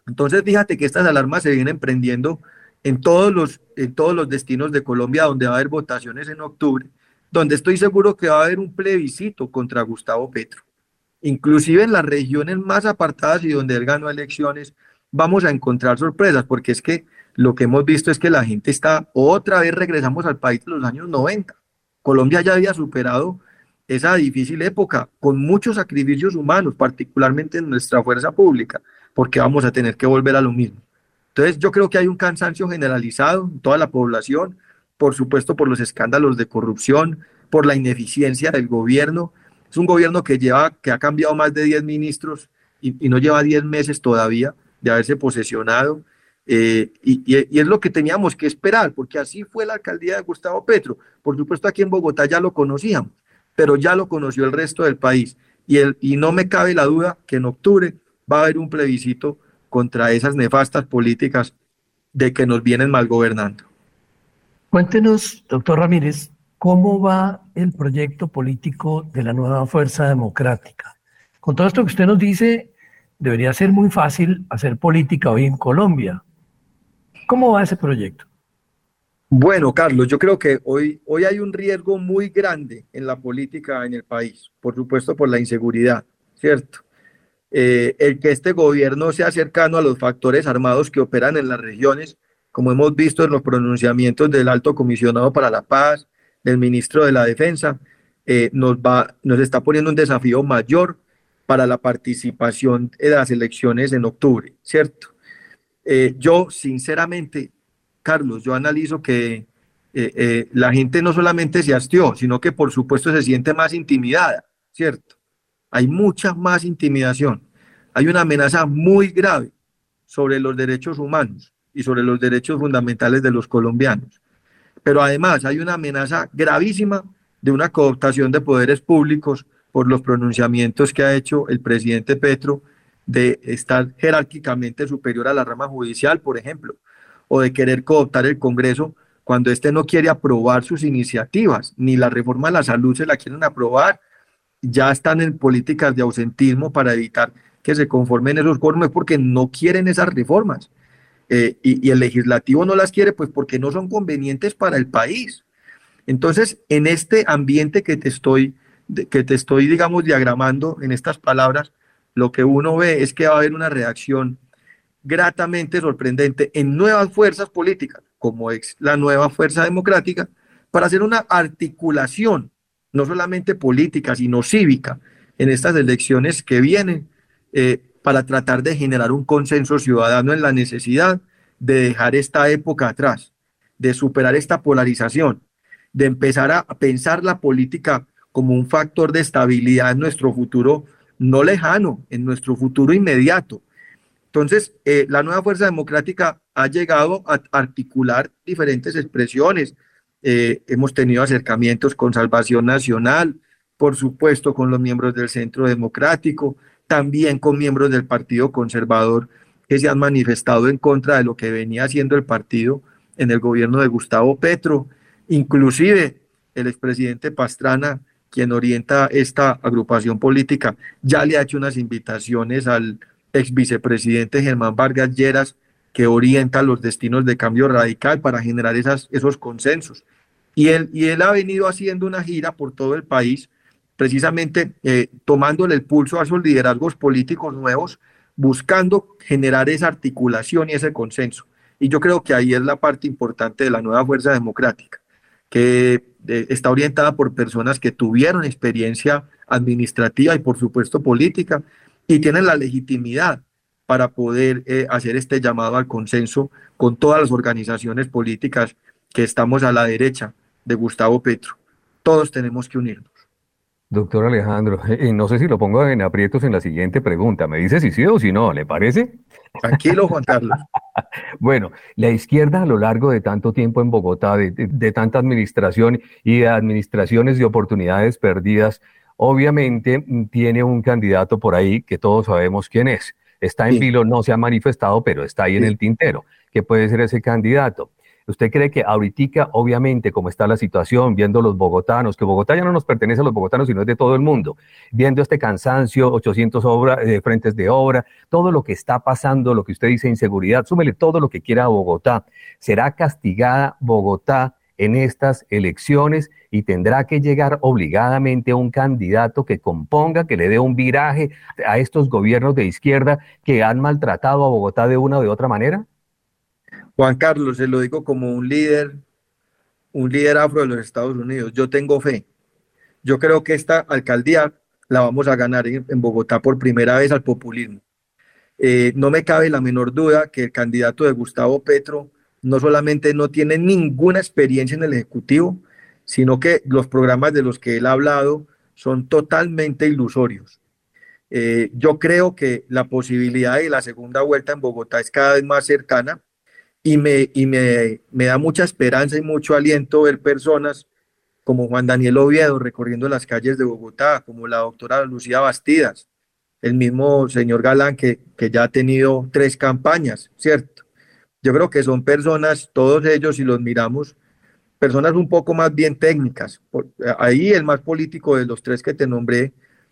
Entonces, fíjate que estas alarmas se vienen prendiendo en todos los, en todos los destinos de Colombia donde va a haber votaciones en octubre, donde estoy seguro que va a haber un plebiscito contra Gustavo Petro. Inclusive en las regiones más apartadas y donde él ganó elecciones, vamos a encontrar sorpresas, porque es que lo que hemos visto es que la gente está, otra vez regresamos al país de los años noventa. Colombia ya había superado esa difícil época con muchos sacrificios humanos, particularmente en nuestra fuerza pública, porque vamos a tener que volver a lo mismo. Entonces yo creo que hay un cansancio generalizado en toda la población, por supuesto por los escándalos de corrupción, por la ineficiencia del gobierno. Es un gobierno que, lleva, que ha cambiado más de diez ministros y, y no lleva diez meses todavía de haberse posesionado. Eh, y, y, y es lo que teníamos que esperar, porque así fue la alcaldía de Gustavo Petro. Por supuesto aquí en Bogotá ya lo conocíamos, pero ya lo conoció el resto del país. Y, el, y no me cabe la duda que en octubre va a haber un plebiscito contra esas nefastas políticas de que nos vienen mal gobernando. Cuéntenos, doctor Ramírez, ¿cómo va el proyecto político de la Nueva Fuerza Democrática? Con todo esto que usted nos dice, debería ser muy fácil hacer política hoy en Colombia. ¿Cómo va ese proyecto? Bueno, Carlos, yo creo que hoy, hoy hay un riesgo muy grande en la política en el país, por supuesto por la inseguridad, ¿cierto? Eh, el que este gobierno sea cercano a los factores armados que operan en las regiones, como hemos visto en los pronunciamientos del Alto Comisionado para la Paz, del Ministro de la Defensa, eh, nos, va, nos está poniendo un desafío mayor para la participación de las elecciones en octubre, ¿cierto? Eh, yo, sinceramente, Carlos, yo analizo que eh, eh, la gente no solamente se hastió, sino que por supuesto se siente más intimidada, ¿cierto? Hay mucha más intimidación. Hay una amenaza muy grave sobre los derechos humanos y sobre los derechos fundamentales de los colombianos. Pero además hay una amenaza gravísima de una cooptación de poderes públicos por los pronunciamientos que ha hecho el presidente Petro de estar jerárquicamente superior a la rama judicial, por ejemplo, o de querer cooptar el Congreso cuando éste no quiere aprobar sus iniciativas, ni la reforma de la salud se la quieren aprobar, ya están en políticas de ausentismo para evitar que se conformen esos quórums porque no quieren esas reformas. Eh, y, y el legislativo no las quiere pues porque no son convenientes para el país. Entonces, en este ambiente que te estoy, que te estoy, digamos, diagramando en estas palabras, lo que uno ve es que va a haber una reacción gratamente sorprendente en nuevas fuerzas políticas, como es la Nueva Fuerza Democrática, para hacer una articulación, no solamente política, sino cívica, en estas elecciones que vienen, eh, para tratar de generar un consenso ciudadano en la necesidad de dejar esta época atrás, de superar esta polarización, de empezar a pensar la política como un factor de estabilidad en nuestro futuro no lejano, en nuestro futuro inmediato. Entonces, eh, la Nueva Fuerza Democrática ha llegado a articular diferentes expresiones. Eh, hemos tenido acercamientos con Salvación Nacional, por supuesto con los miembros del Centro Democrático, también con miembros del Partido Conservador que se han manifestado en contra de lo que venía haciendo el partido en el gobierno de Gustavo Petro. Inclusive el expresidente Pastrana, quien orienta esta agrupación política, ya le ha hecho unas invitaciones al ex vicepresidente Germán Vargas Lleras, que orienta los destinos de Cambio Radical para generar esas, esos consensos. Y él, y él ha venido haciendo una gira por todo el país, precisamente eh, tomándole el pulso a esos liderazgos políticos nuevos, buscando generar esa articulación y ese consenso. Y yo creo que ahí es la parte importante de la Nueva Fuerza Democrática, que eh, está orientada por personas que tuvieron experiencia administrativa y por supuesto política, y tienen la legitimidad para poder eh, hacer este llamado al consenso con todas las organizaciones políticas que estamos a la derecha de Gustavo Petro. Todos tenemos que unirnos. Doctor Alejandro, eh, no sé si lo pongo en aprietos en la siguiente pregunta. ¿Me dice si sí o si no? ¿Le parece? Tranquilo, Juan Carlos. Bueno, la izquierda a lo largo de tanto tiempo en Bogotá, de, de, de tanta administración y de administraciones de oportunidades perdidas, obviamente tiene un candidato por ahí que todos sabemos quién es. Está en sí. vilo, no se ha manifestado, pero está ahí sí. en el tintero. ¿Qué puede ser ese candidato? ¿Usted cree que ahorita, obviamente, como está la situación, viendo los bogotanos, que Bogotá ya no nos pertenece a los bogotanos, sino es de todo el mundo, viendo este cansancio, ochocientos obra, eh, frentes de obra, todo lo que está pasando, lo que usted dice, inseguridad, súmele todo lo que quiera a Bogotá, ¿será castigada Bogotá en estas elecciones y tendrá que llegar obligadamente un candidato que componga, que le dé un viraje a estos gobiernos de izquierda que han maltratado a Bogotá de una o de otra manera? Juan Carlos, se lo digo como un líder, un líder afro de los Estados Unidos. Yo tengo fe. Yo creo que esta alcaldía la vamos a ganar en, en Bogotá por primera vez al populismo. Eh, no me cabe la menor duda que el candidato de Gustavo Petro no solamente no tiene ninguna experiencia en el Ejecutivo, sino que los programas de los que él ha hablado son totalmente ilusorios. Eh, yo creo que la posibilidad de la segunda vuelta en Bogotá es cada vez más cercana. Y, me, y me, me da mucha esperanza y mucho aliento ver personas como Juan Daniel Oviedo recorriendo las calles de Bogotá, como la doctora Lucía Bastidas, el mismo señor Galán que, que ya ha tenido tres campañas, ¿cierto? Yo creo que son personas, todos ellos, si los miramos, personas un poco más bien técnicas. Por, ahí el más político de los tres que te nombré,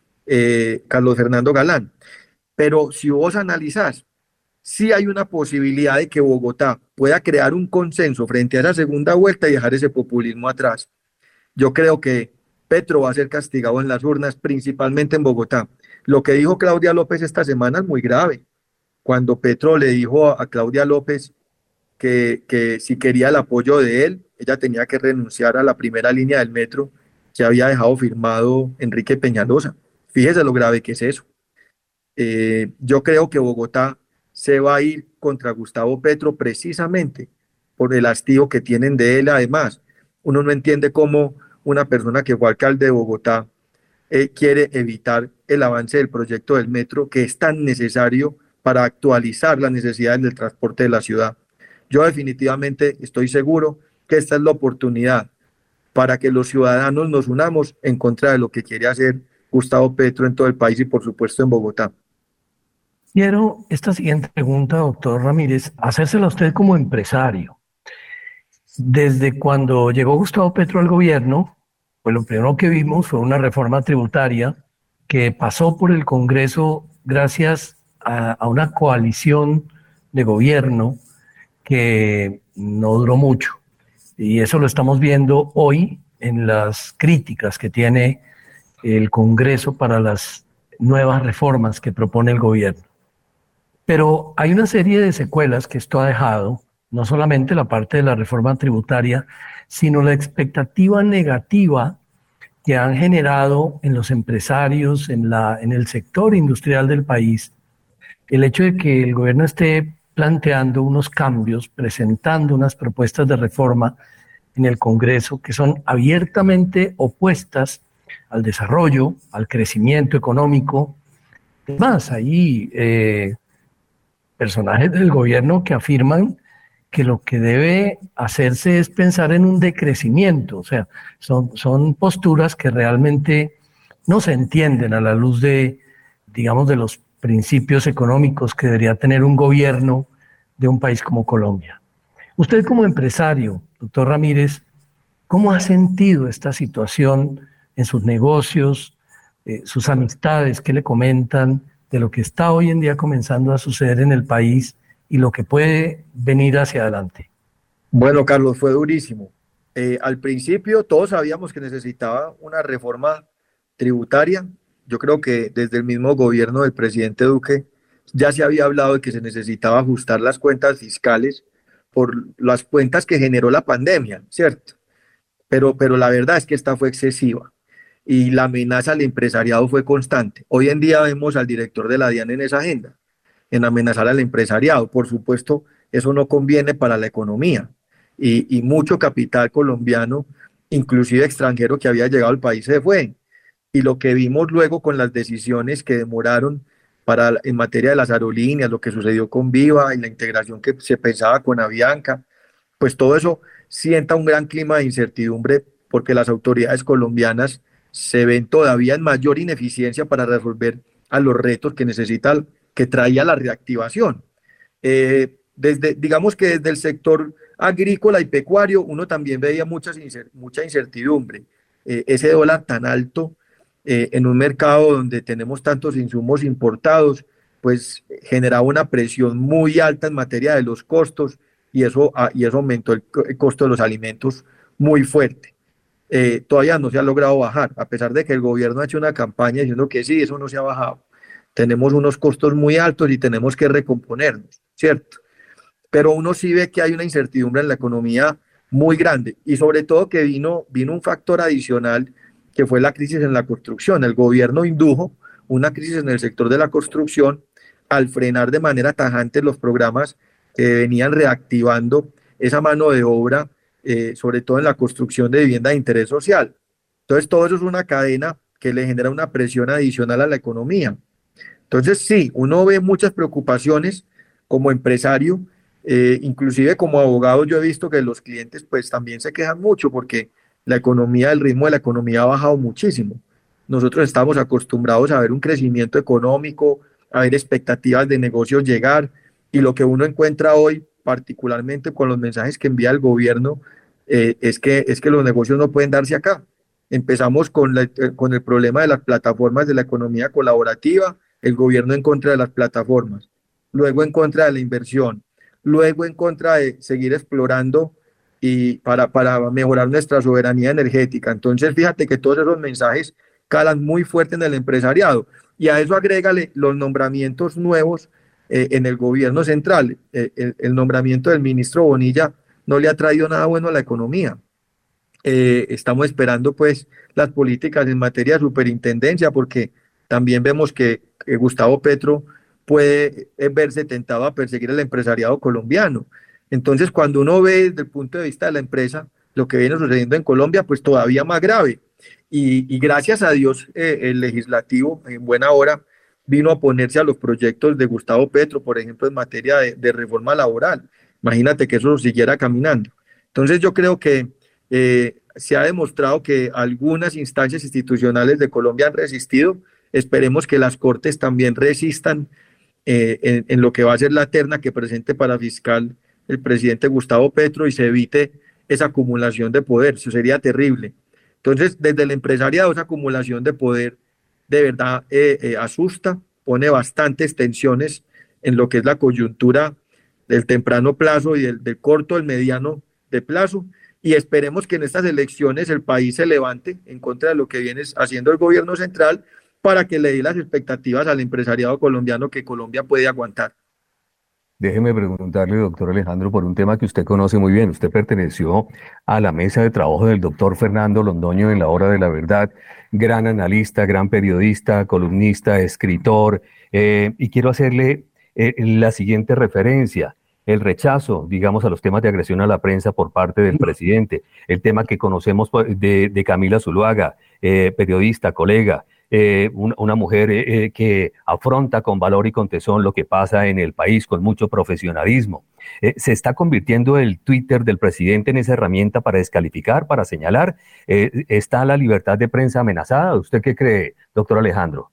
eh, Carlos Fernando Galán. Pero si vos analizás, sí hay una posibilidad de que Bogotá pueda crear un consenso frente a esa segunda vuelta y dejar ese populismo atrás. Yo creo que Petro va a ser castigado en las urnas, principalmente en Bogotá. Lo que dijo Claudia López esta semana es muy grave. Cuando Petro le dijo a Claudia López que, que si quería el apoyo de él, ella tenía que renunciar a la primera línea del metro que había dejado firmado Enrique Peñalosa. Fíjese lo grave que es eso. Eh, yo creo que Bogotá se va a ir contra Gustavo Petro precisamente por el hastío que tienen de él. Además, uno no entiende cómo una persona que fue alcalde de Bogotá eh, quiere evitar el avance del proyecto del metro, que es tan necesario para actualizar las necesidades del transporte de la ciudad. Yo definitivamente estoy seguro que esta es la oportunidad para que los ciudadanos nos unamos en contra de lo que quiere hacer Gustavo Petro en todo el país y por supuesto en Bogotá. Quiero esta siguiente pregunta, doctor Ramírez, hacérsela a usted como empresario. Desde cuando llegó Gustavo Petro al gobierno, pues lo primero que vimos fue una reforma tributaria que pasó por el Congreso gracias a, a una coalición de gobierno que no duró mucho. Y eso lo estamos viendo hoy en las críticas que tiene el Congreso para las nuevas reformas que propone el gobierno. Pero hay una serie de secuelas que esto ha dejado, no solamente la parte de la reforma tributaria, sino la expectativa negativa que han generado en los empresarios, en, la, en el sector industrial del país, el hecho de que el gobierno esté planteando unos cambios, presentando unas propuestas de reforma en el Congreso que son abiertamente opuestas al desarrollo, al crecimiento económico. Además, ahí eh, personajes del gobierno que afirman que lo que debe hacerse es pensar en un decrecimiento. O sea, son, son posturas que realmente no se entienden a la luz de, digamos, de los principios económicos que debería tener un gobierno de un país como Colombia. Usted como empresario, doctor Ramírez, ¿cómo ha sentido esta situación en sus negocios, eh, sus amistades? ¿Qué le comentan de lo que está hoy en día comenzando a suceder en el país y lo que puede venir hacia adelante? Bueno, Carlos, fue durísimo. Eh, al principio todos sabíamos que necesitaba una reforma tributaria. Yo creo que desde el mismo gobierno del presidente Duque ya se había hablado de que se necesitaba ajustar las cuentas fiscales por las cuentas que generó la pandemia, ¿cierto? Pero, pero la verdad es que esta fue excesiva y la amenaza al empresariado fue constante. Hoy en día vemos al director de la DIAN en esa agenda, en amenazar al empresariado. Por supuesto, eso no conviene para la economía y, y mucho capital colombiano, inclusive extranjero que había llegado al país, se fue. Y lo que vimos luego con las decisiones que demoraron para, en materia de las aerolíneas, lo que sucedió con Viva y la integración que se pensaba con Avianca, pues todo eso sienta un gran clima de incertidumbre porque las autoridades colombianas se ven todavía en mayor ineficiencia para resolver a los retos que necesita, que traía la reactivación. Eh, Desde, digamos que desde el sector agrícola y pecuario uno también veía muchas, mucha incertidumbre. Eh, ese dólar tan alto eh, en un mercado donde tenemos tantos insumos importados, pues generaba una presión muy alta en materia de los costos y eso, y eso aumentó el, el costo de los alimentos muy fuerte. Eh, todavía no se ha logrado bajar, a pesar de que el gobierno ha hecho una campaña diciendo que sí, eso no se ha bajado. Tenemos unos costos muy altos y tenemos que recomponernos, ¿cierto? Pero uno sí ve que hay una incertidumbre en la economía muy grande y sobre todo que vino, vino un factor adicional que fue la crisis en la construcción. El gobierno indujo una crisis en el sector de la construcción al frenar de manera tajante los programas que venían reactivando esa mano de obra, eh, sobre todo en la construcción de vivienda de interés social. Entonces todo eso es una cadena que le genera una presión adicional a la economía. Entonces sí, uno ve muchas preocupaciones como empresario, eh, inclusive como abogado yo he visto que los clientes pues también se quejan mucho porque la economía, el ritmo de la economía ha bajado muchísimo. Nosotros estamos acostumbrados a ver un crecimiento económico, a ver expectativas de negocios llegar, y lo que uno encuentra hoy, particularmente con los mensajes que envía el gobierno, eh, es, que, es que los negocios no pueden darse acá. Empezamos con, la, con el problema de las plataformas de la economía colaborativa, el gobierno en contra de las plataformas, luego en contra de la inversión, luego en contra de seguir explorando y para, para mejorar nuestra soberanía energética. Entonces, fíjate que todos esos mensajes calan muy fuerte en el empresariado y a eso agrégale los nombramientos nuevos eh, en el gobierno central. Eh, el, el nombramiento del ministro Bonilla no le ha traído nada bueno a la economía. Eh, estamos esperando pues las políticas en materia de superintendencia porque también vemos que, que Gustavo Petro puede verse tentado a perseguir al empresariado colombiano. Entonces, cuando uno ve desde el punto de vista de la empresa lo que viene sucediendo en Colombia, pues todavía más grave. Y, y gracias a Dios, eh, el legislativo, en buena hora, vino a oponerse a los proyectos de Gustavo Petro, por ejemplo, en materia de, de reforma laboral. Imagínate que eso siguiera caminando. Entonces, yo creo que eh, se ha demostrado que algunas instancias institucionales de Colombia han resistido. Esperemos que las Cortes también resistan eh, en, en lo que va a ser la terna que presente para fiscal el presidente Gustavo Petro y se evite esa acumulación de poder. Eso sería terrible. Entonces, desde el empresariado, esa acumulación de poder de verdad eh, eh, asusta, pone bastantes tensiones en lo que es la coyuntura del temprano plazo y del, del corto, del mediano de plazo, y esperemos que en estas elecciones el país se levante en contra de lo que viene haciendo el gobierno central para que le dé las expectativas al empresariado colombiano que Colombia puede aguantar. Déjeme preguntarle, doctor Alejandro, por un tema que usted conoce muy bien. Usted perteneció a la mesa de trabajo del doctor Fernando Londoño en La Hora de la Verdad, gran analista, gran periodista, columnista, escritor, eh, y quiero hacerle eh, la siguiente referencia. El rechazo, digamos, a los temas de agresión a la prensa por parte del presidente, el tema que conocemos de, de Camila Zuluaga, eh, periodista, colega, Eh, una, una mujer eh, que afronta con valor y con tesón lo que pasa en el país, con mucho profesionalismo. Eh, ¿Se está convirtiendo el Twitter del presidente en esa herramienta para descalificar, para señalar? Eh, ¿Está la libertad de prensa amenazada? ¿Usted qué cree, doctor Alejandro?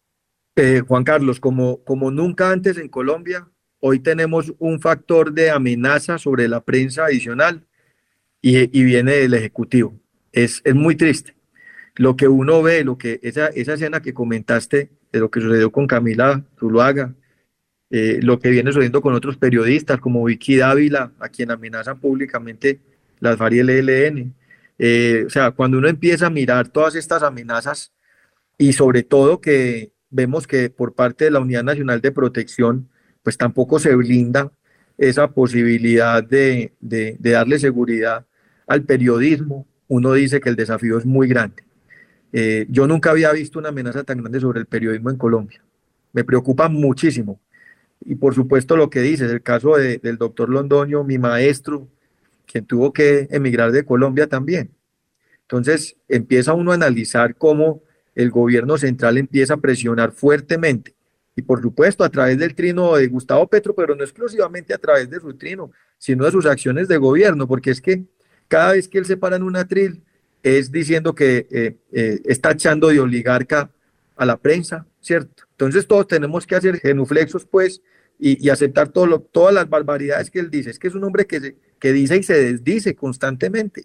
Eh, Juan Carlos, como, como nunca antes en Colombia, hoy tenemos un factor de amenaza sobre la prensa adicional y, y viene del Ejecutivo. Es, es muy triste. Lo que uno ve, lo que esa, esa escena que comentaste de lo que sucedió con Camila Zuluaga, eh, lo que viene sucediendo con otros periodistas como Vicky Dávila, a quien amenazan públicamente las FARC y el E L N. Eh, o sea, cuando uno empieza a mirar todas estas amenazas y sobre todo que vemos que por parte de la Unidad Nacional de Protección, pues tampoco se blinda esa posibilidad de, de, de darle seguridad al periodismo, uno dice que el desafío es muy grande. Eh, yo nunca había visto una amenaza tan grande sobre el periodismo en Colombia. Me preocupa muchísimo. Y por supuesto lo que dices, el caso de, del doctor Londoño, mi maestro, quien tuvo que emigrar de Colombia también. Entonces empieza uno a analizar cómo el gobierno central empieza a presionar fuertemente. Y por supuesto a través del trino de Gustavo Petro, pero no exclusivamente a través de su trino, sino de sus acciones de gobierno, porque es que cada vez que él se para en un atril, es diciendo que eh, eh, está echando de oligarca a la prensa, ¿cierto? Entonces todos tenemos que hacer genuflexos, pues, y, y aceptar todo lo, todas las barbaridades que él dice. Es que es un hombre que, se, que dice y se desdice constantemente.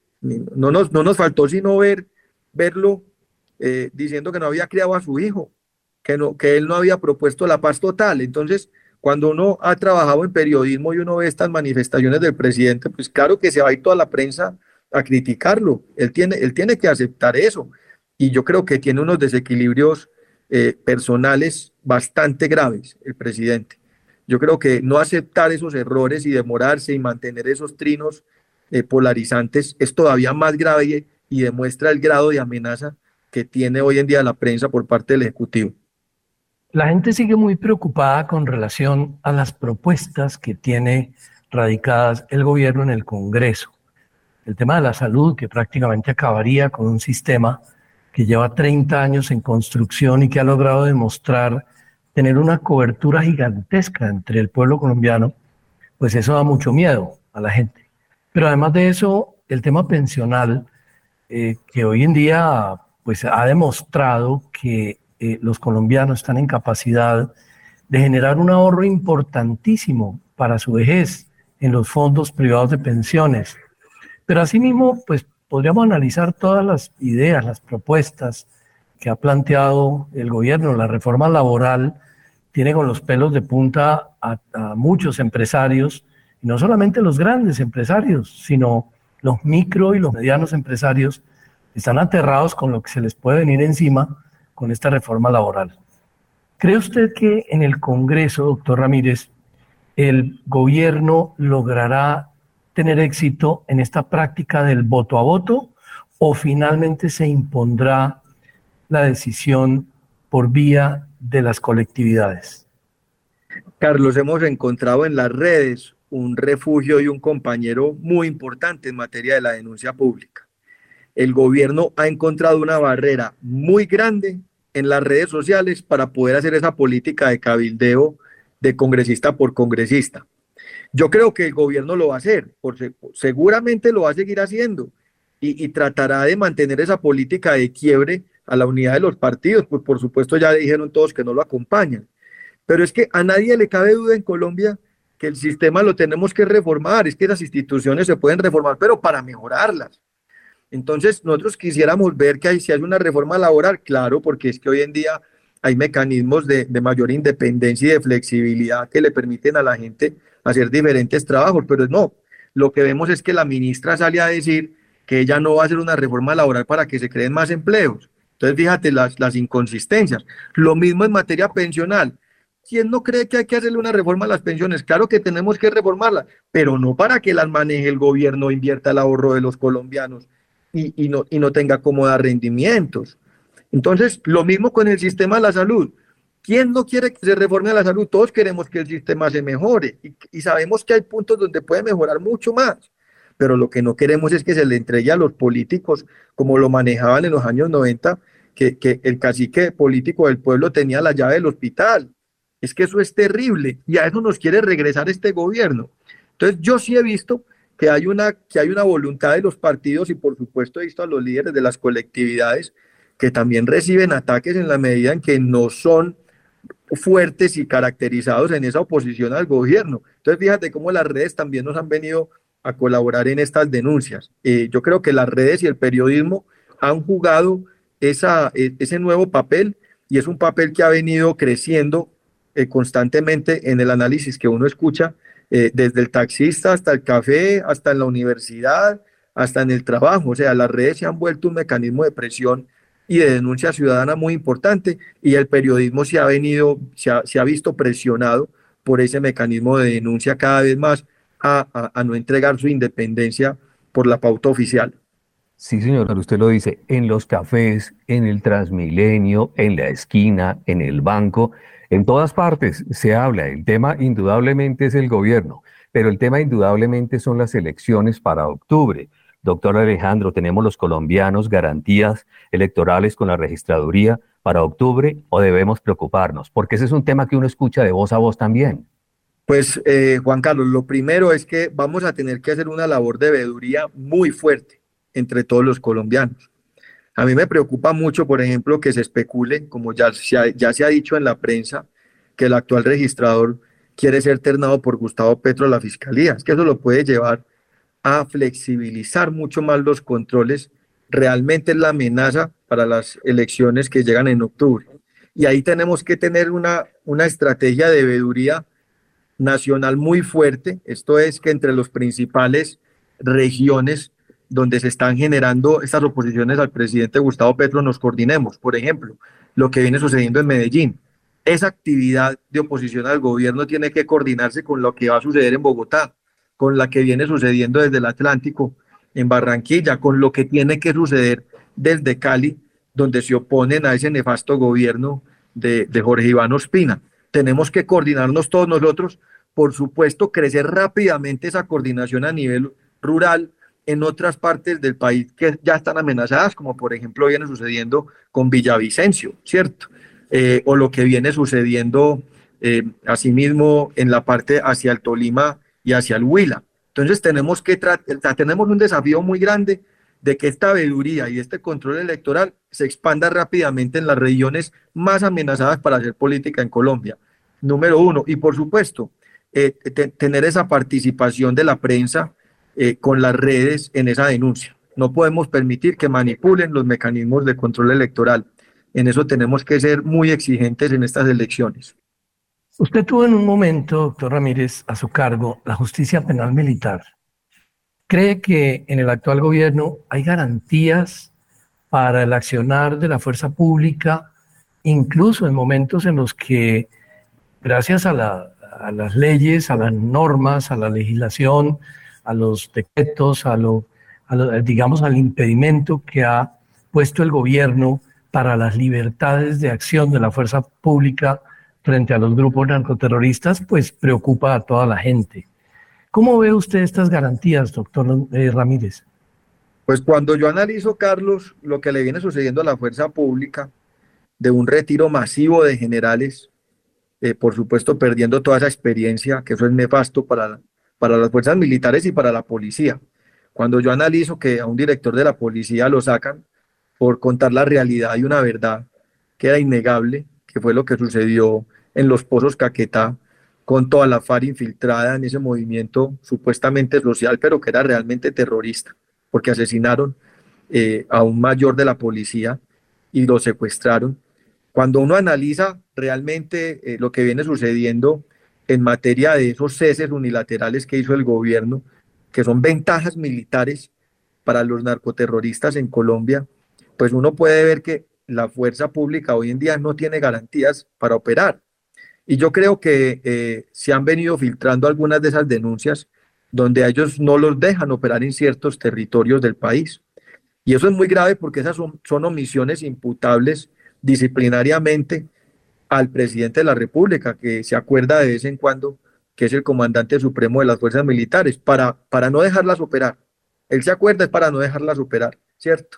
No nos, no nos faltó sino ver, verlo eh, diciendo que no había criado a su hijo, que, no, que él no había propuesto la paz total. Entonces, cuando uno ha trabajado en periodismo y uno ve estas manifestaciones del presidente, pues claro que se va a ir toda la prensa a criticarlo. Él tiene, él tiene que aceptar eso. Y yo creo que tiene unos desequilibrios eh, personales bastante graves, el presidente. Yo creo que no aceptar esos errores y demorarse y mantener esos trinos eh, polarizantes es todavía más grave y, y demuestra el grado de amenaza que tiene hoy en día la prensa por parte del Ejecutivo. La gente sigue muy preocupada con relación a las propuestas que tiene radicadas el gobierno en el Congreso. El tema de la salud, que prácticamente acabaría con un sistema que lleva treinta años en construcción y que ha logrado demostrar tener una cobertura gigantesca entre el pueblo colombiano, pues eso da mucho miedo a la gente. Pero además de eso, el tema pensional, eh, que hoy en día pues, ha demostrado que eh, los colombianos están en capacidad de generar un ahorro importantísimo para su vejez en los fondos privados de pensiones. Pero asimismo, pues podríamos analizar todas las ideas, las propuestas que ha planteado el gobierno. La reforma laboral tiene con los pelos de punta a, a muchos empresarios, y no solamente los grandes empresarios, sino los micro y los medianos empresarios están aterrados con lo que se les puede venir encima con esta reforma laboral. ¿Cree usted que en el Congreso, doctor Ramírez, el gobierno logrará tener éxito en esta práctica del voto a voto o finalmente se impondrá la decisión por vía de las colectividades? Carlos, hemos encontrado en las redes un refugio y un compañero muy importante en materia de la denuncia pública. El gobierno ha encontrado una barrera muy grande en las redes sociales para poder hacer esa política de cabildeo de congresista por congresista. Yo creo que el gobierno lo va a hacer, porque seguramente lo va a seguir haciendo y, y tratará de mantener esa política de quiebre a la unidad de los partidos, pues por supuesto ya dijeron todos que no lo acompañan. Pero es que a nadie le cabe duda en Colombia que el sistema lo tenemos que reformar, es que las instituciones se pueden reformar, pero para mejorarlas. Entonces nosotros quisiéramos ver que hay, si hay una reforma laboral, claro, porque es que hoy en día hay mecanismos de, de mayor independencia y de flexibilidad que le permiten a la gente hacer diferentes trabajos, pero no, lo que vemos es que la ministra sale a decir que ella no va a hacer una reforma laboral para que se creen más empleos. Entonces fíjate las, las inconsistencias. Lo mismo en materia pensional. ¿Quién no cree que hay que hacerle una reforma a las pensiones? Claro que tenemos que reformarlas, pero no para que las maneje el gobierno, invierta el ahorro de los colombianos y, y, no, y no tenga cómo dar rendimientos. Entonces, lo mismo con el sistema de la salud. ¿Quién no quiere que se reforme la salud? Todos queremos que el sistema se mejore y, y sabemos que hay puntos donde puede mejorar mucho más, pero lo que no queremos es que se le entregue a los políticos como lo manejaban en los años noventa, que, que el cacique político del pueblo tenía la llave del hospital. Es que eso es terrible y a eso nos quiere regresar este gobierno. Entonces yo sí he visto que hay una, que hay una voluntad de los partidos y por supuesto he visto a los líderes de las colectividades que también reciben ataques en la medida en que no son fuertes y caracterizados en esa oposición al gobierno. Entonces fíjate cómo las redes también nos han venido a colaborar en estas denuncias. Eh, yo creo que las redes y el periodismo han jugado esa, ese nuevo papel y es un papel que ha venido creciendo eh, constantemente en el análisis que uno escucha eh, desde el taxista hasta el café, hasta en la universidad, hasta en el trabajo. O sea, las redes se han vuelto un mecanismo de presión y de denuncia ciudadana muy importante y el periodismo se ha venido, se ha, se ha visto presionado por ese mecanismo de denuncia cada vez más a, a, a no entregar su independencia por la pauta oficial. Sí, señor, usted lo dice, en los cafés, en el Transmilenio, en la esquina, en el banco, en todas partes se habla. El tema indudablemente es el gobierno, pero el tema indudablemente son las elecciones para octubre. Doctor Alejandro, ¿tenemos los colombianos garantías electorales con la registraduría para octubre o debemos preocuparnos? Porque ese es un tema que uno escucha de voz a voz también. Pues, eh, Juan Carlos, lo primero es que vamos a tener que hacer una labor de veeduría muy fuerte entre todos los colombianos. A mí me preocupa mucho, por ejemplo, que se especule, como ya se ha, ya se ha dicho en la prensa, que el actual registrador quiere ser ternado por Gustavo Petro a la fiscalía. Es que eso lo puede llevar a flexibilizar mucho más los controles. Realmente es la amenaza para las elecciones que llegan en octubre. Y ahí tenemos que tener una, una estrategia de veeduría nacional muy fuerte. Esto es que entre los principales regiones donde se están generando estas oposiciones al presidente Gustavo Petro nos coordinemos. Por ejemplo, lo que viene sucediendo en Medellín. Esa actividad de oposición al gobierno tiene que coordinarse con lo que va a suceder en Bogotá, con la que viene sucediendo desde el Atlántico en Barranquilla, con lo que tiene que suceder desde Cali, donde se oponen a ese nefasto gobierno de, de Jorge Iván Ospina. Tenemos que coordinarnos todos nosotros, por supuesto, crecer rápidamente esa coordinación a nivel rural en otras partes del país que ya están amenazadas, como por ejemplo viene sucediendo con Villavicencio, ¿cierto? Eh, o lo que viene sucediendo eh, asimismo en la parte hacia el Tolima y hacia el Huila. Entonces tenemos que tra- tenemos un desafío muy grande de que esta veeduría y este control electoral se expanda rápidamente en las regiones más amenazadas para hacer política en Colombia. Número uno, y por supuesto, eh, te- tener esa participación de la prensa eh, con las redes en esa denuncia. No podemos permitir que manipulen los mecanismos de control electoral. En eso tenemos que ser muy exigentes en estas elecciones. Usted tuvo en un momento, doctor Ramírez, a su cargo la justicia penal militar. ¿Cree que en el actual gobierno hay garantías para el accionar de la fuerza pública, incluso en momentos en los que, gracias a, la, a las leyes, a las normas, a la legislación, a los decretos, a lo, a lo, digamos, al impedimento que ha puesto el gobierno para las libertades de acción de la fuerza pública frente a los grupos narcoterroristas, pues preocupa a toda la gente? ¿Cómo ve usted estas garantías, doctor eh, Ramírez? Pues cuando yo analizo, Carlos, lo que le viene sucediendo a la fuerza pública, de un retiro masivo de generales, eh, por supuesto perdiendo toda esa experiencia, que eso es nefasto para, para las fuerzas militares y para la policía. Cuando yo analizo que a un director de la policía lo sacan por contar la realidad y una verdad que era innegable, que fue lo que sucedió en los Pozos Caquetá, con toda la FARC infiltrada en ese movimiento supuestamente social, pero que era realmente terrorista, porque asesinaron eh, a un mayor de la policía y lo secuestraron. Cuando uno analiza realmente eh, lo que viene sucediendo en materia de esos ceses unilaterales que hizo el gobierno, que son ventajas militares para los narcoterroristas en Colombia, pues uno puede ver que la fuerza pública hoy en día no tiene garantías para operar. Y yo creo que eh, se han venido filtrando algunas de esas denuncias donde a ellos no los dejan operar en ciertos territorios del país. Y eso es muy grave porque esas son, son omisiones imputables disciplinariamente al presidente de la República, que se acuerda de vez en cuando que es el comandante supremo de las fuerzas militares, para, para no dejarlas operar. Él se acuerda es para no dejarlas operar, ¿cierto?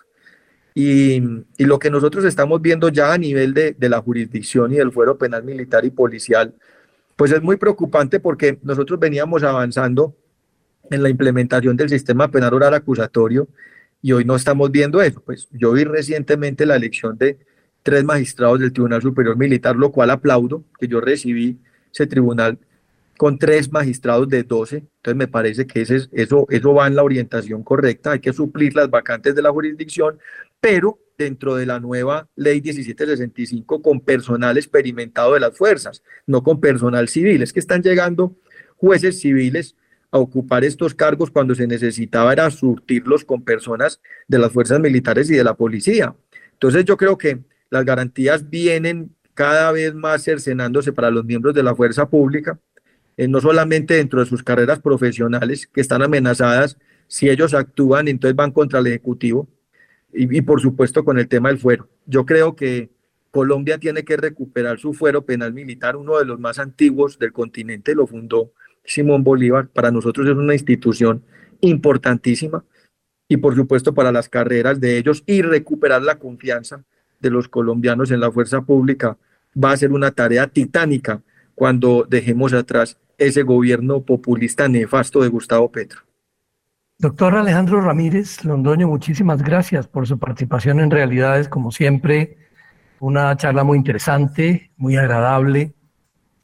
Y, y lo que nosotros estamos viendo ya a nivel de, de la jurisdicción y del fuero penal militar y policial, pues es muy preocupante porque nosotros veníamos avanzando en la implementación del sistema penal oral acusatorio y hoy no estamos viendo eso. Pues yo vi recientemente la elección de tres magistrados del Tribunal Superior Militar, lo cual aplaudo, que yo recibí ese tribunal con tres magistrados de doce, entonces me parece que ese, eso, eso va en la orientación correcta, hay que suplir las vacantes de la jurisdicción, pero dentro de la nueva ley diecisiete sesenta y cinco con personal experimentado de las fuerzas, no con personal civil. Es que están llegando jueces civiles a ocupar estos cargos cuando se necesitaba era surtirlos con personas de las fuerzas militares y de la policía. Entonces yo creo que las garantías vienen cada vez más cercenándose para los miembros de la fuerza pública, eh, no solamente dentro de sus carreras profesionales que están amenazadas, si ellos actúan entonces van contra el Ejecutivo, y, y por supuesto con el tema del fuero. Yo creo que Colombia tiene que recuperar su fuero penal militar, uno de los más antiguos del continente, lo fundó Simón Bolívar, para nosotros es una institución importantísima, y por supuesto para las carreras de ellos, y recuperar la confianza de los colombianos en la fuerza pública va a ser una tarea titánica cuando dejemos atrás ese gobierno populista nefasto de Gustavo Petro. Doctor Alejandro Ramírez Londoño, muchísimas gracias por su participación en Realidades, como siempre, una charla muy interesante, muy agradable,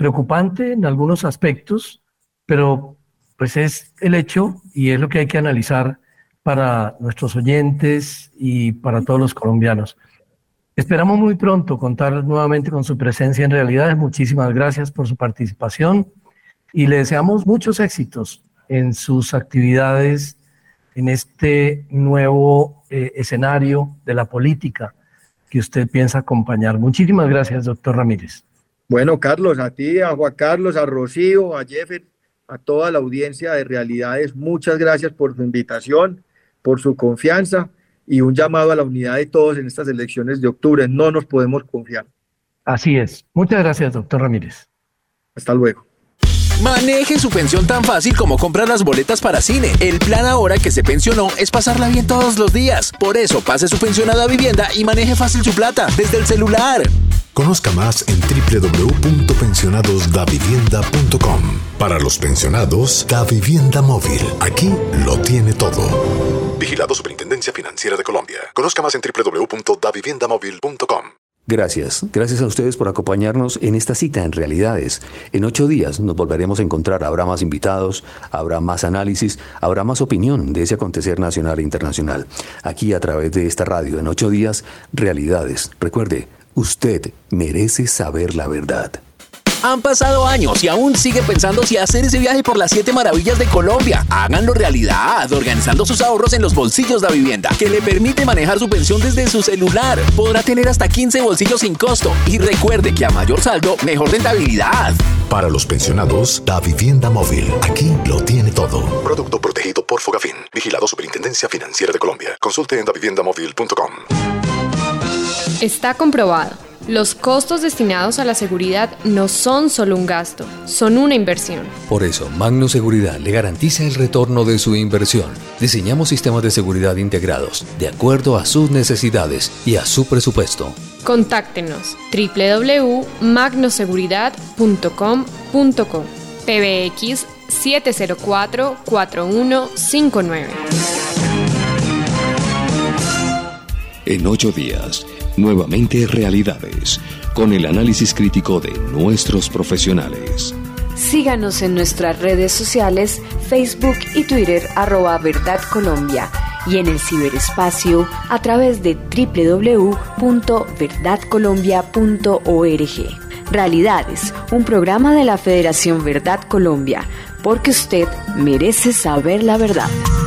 preocupante en algunos aspectos, pero pues es el hecho y es lo que hay que analizar para nuestros oyentes y para todos los colombianos. Esperamos muy pronto contar nuevamente con su presencia en Realidades. Muchísimas gracias por su participación y le deseamos muchos éxitos en sus actividades en este nuevo eh, escenario de la política que usted piensa acompañar. Muchísimas gracias, doctor Ramírez. Bueno, Carlos, a ti, a Juan Carlos, a Rocío, a Jeffer, a toda la audiencia de Realidades, muchas gracias por su invitación, por su confianza y un llamado a la unidad de todos en estas elecciones de octubre. No nos podemos confiar. Así es. Muchas gracias, doctor Ramírez. Hasta luego. Maneje su pensión tan fácil como comprar las boletas para cine. El plan ahora que se pensionó es pasarla bien todos los días. Por eso, pase su pensión a Davivienda y maneje fácil su plata desde el celular. Conozca más en doble u doble u doble u punto pensionados davivienda punto com. Para los pensionados, Davivienda Móvil. Aquí lo tiene todo. Vigilado Superintendencia Financiera de Colombia. Conozca más en doble u doble u doble u punto davivienda móvil punto com. Gracias, gracias a ustedes por acompañarnos en esta cita en Realidades. En ocho días nos volveremos a encontrar, habrá más invitados, habrá más análisis, habrá más opinión de ese acontecer nacional e internacional. Aquí a través de esta radio, en ocho días, Realidades. Recuerde, usted merece saber la verdad. Han pasado años y aún sigue pensando si hacer ese viaje por las siete maravillas de Colombia. Háganlo realidad, organizando sus ahorros en los bolsillos de Davivienda, que le permite manejar su pensión desde su celular. Podrá tener hasta quince bolsillos sin costo. Y recuerde que a mayor saldo, mejor rentabilidad. Para los pensionados, Davivienda Móvil. Aquí lo tiene todo. Producto protegido por Fogafín. Vigilado Superintendencia Financiera de Colombia. Consulte en davivienda móvil punto com. Está comprobado. Los costos destinados a la seguridad no son solo un gasto, son una inversión. Por eso, Magno Seguridad le garantiza el retorno de su inversión. Diseñamos sistemas de seguridad integrados, de acuerdo a sus necesidades y a su presupuesto. Contáctenos doble u doble u doble u punto magnoseguridad punto com punto co, P B X siete cero cuatro, cuatro uno cinco nueve. En ocho días, nuevamente Realidades, con el análisis crítico de nuestros profesionales. Síganos en nuestras redes sociales, Facebook y Twitter, arroba Verdad Colombia, y en el ciberespacio a través de doble u doble u doble u punto verdad colombia punto org. Realidades, un programa de la Federación Verdad Colombia, porque usted merece saber la verdad.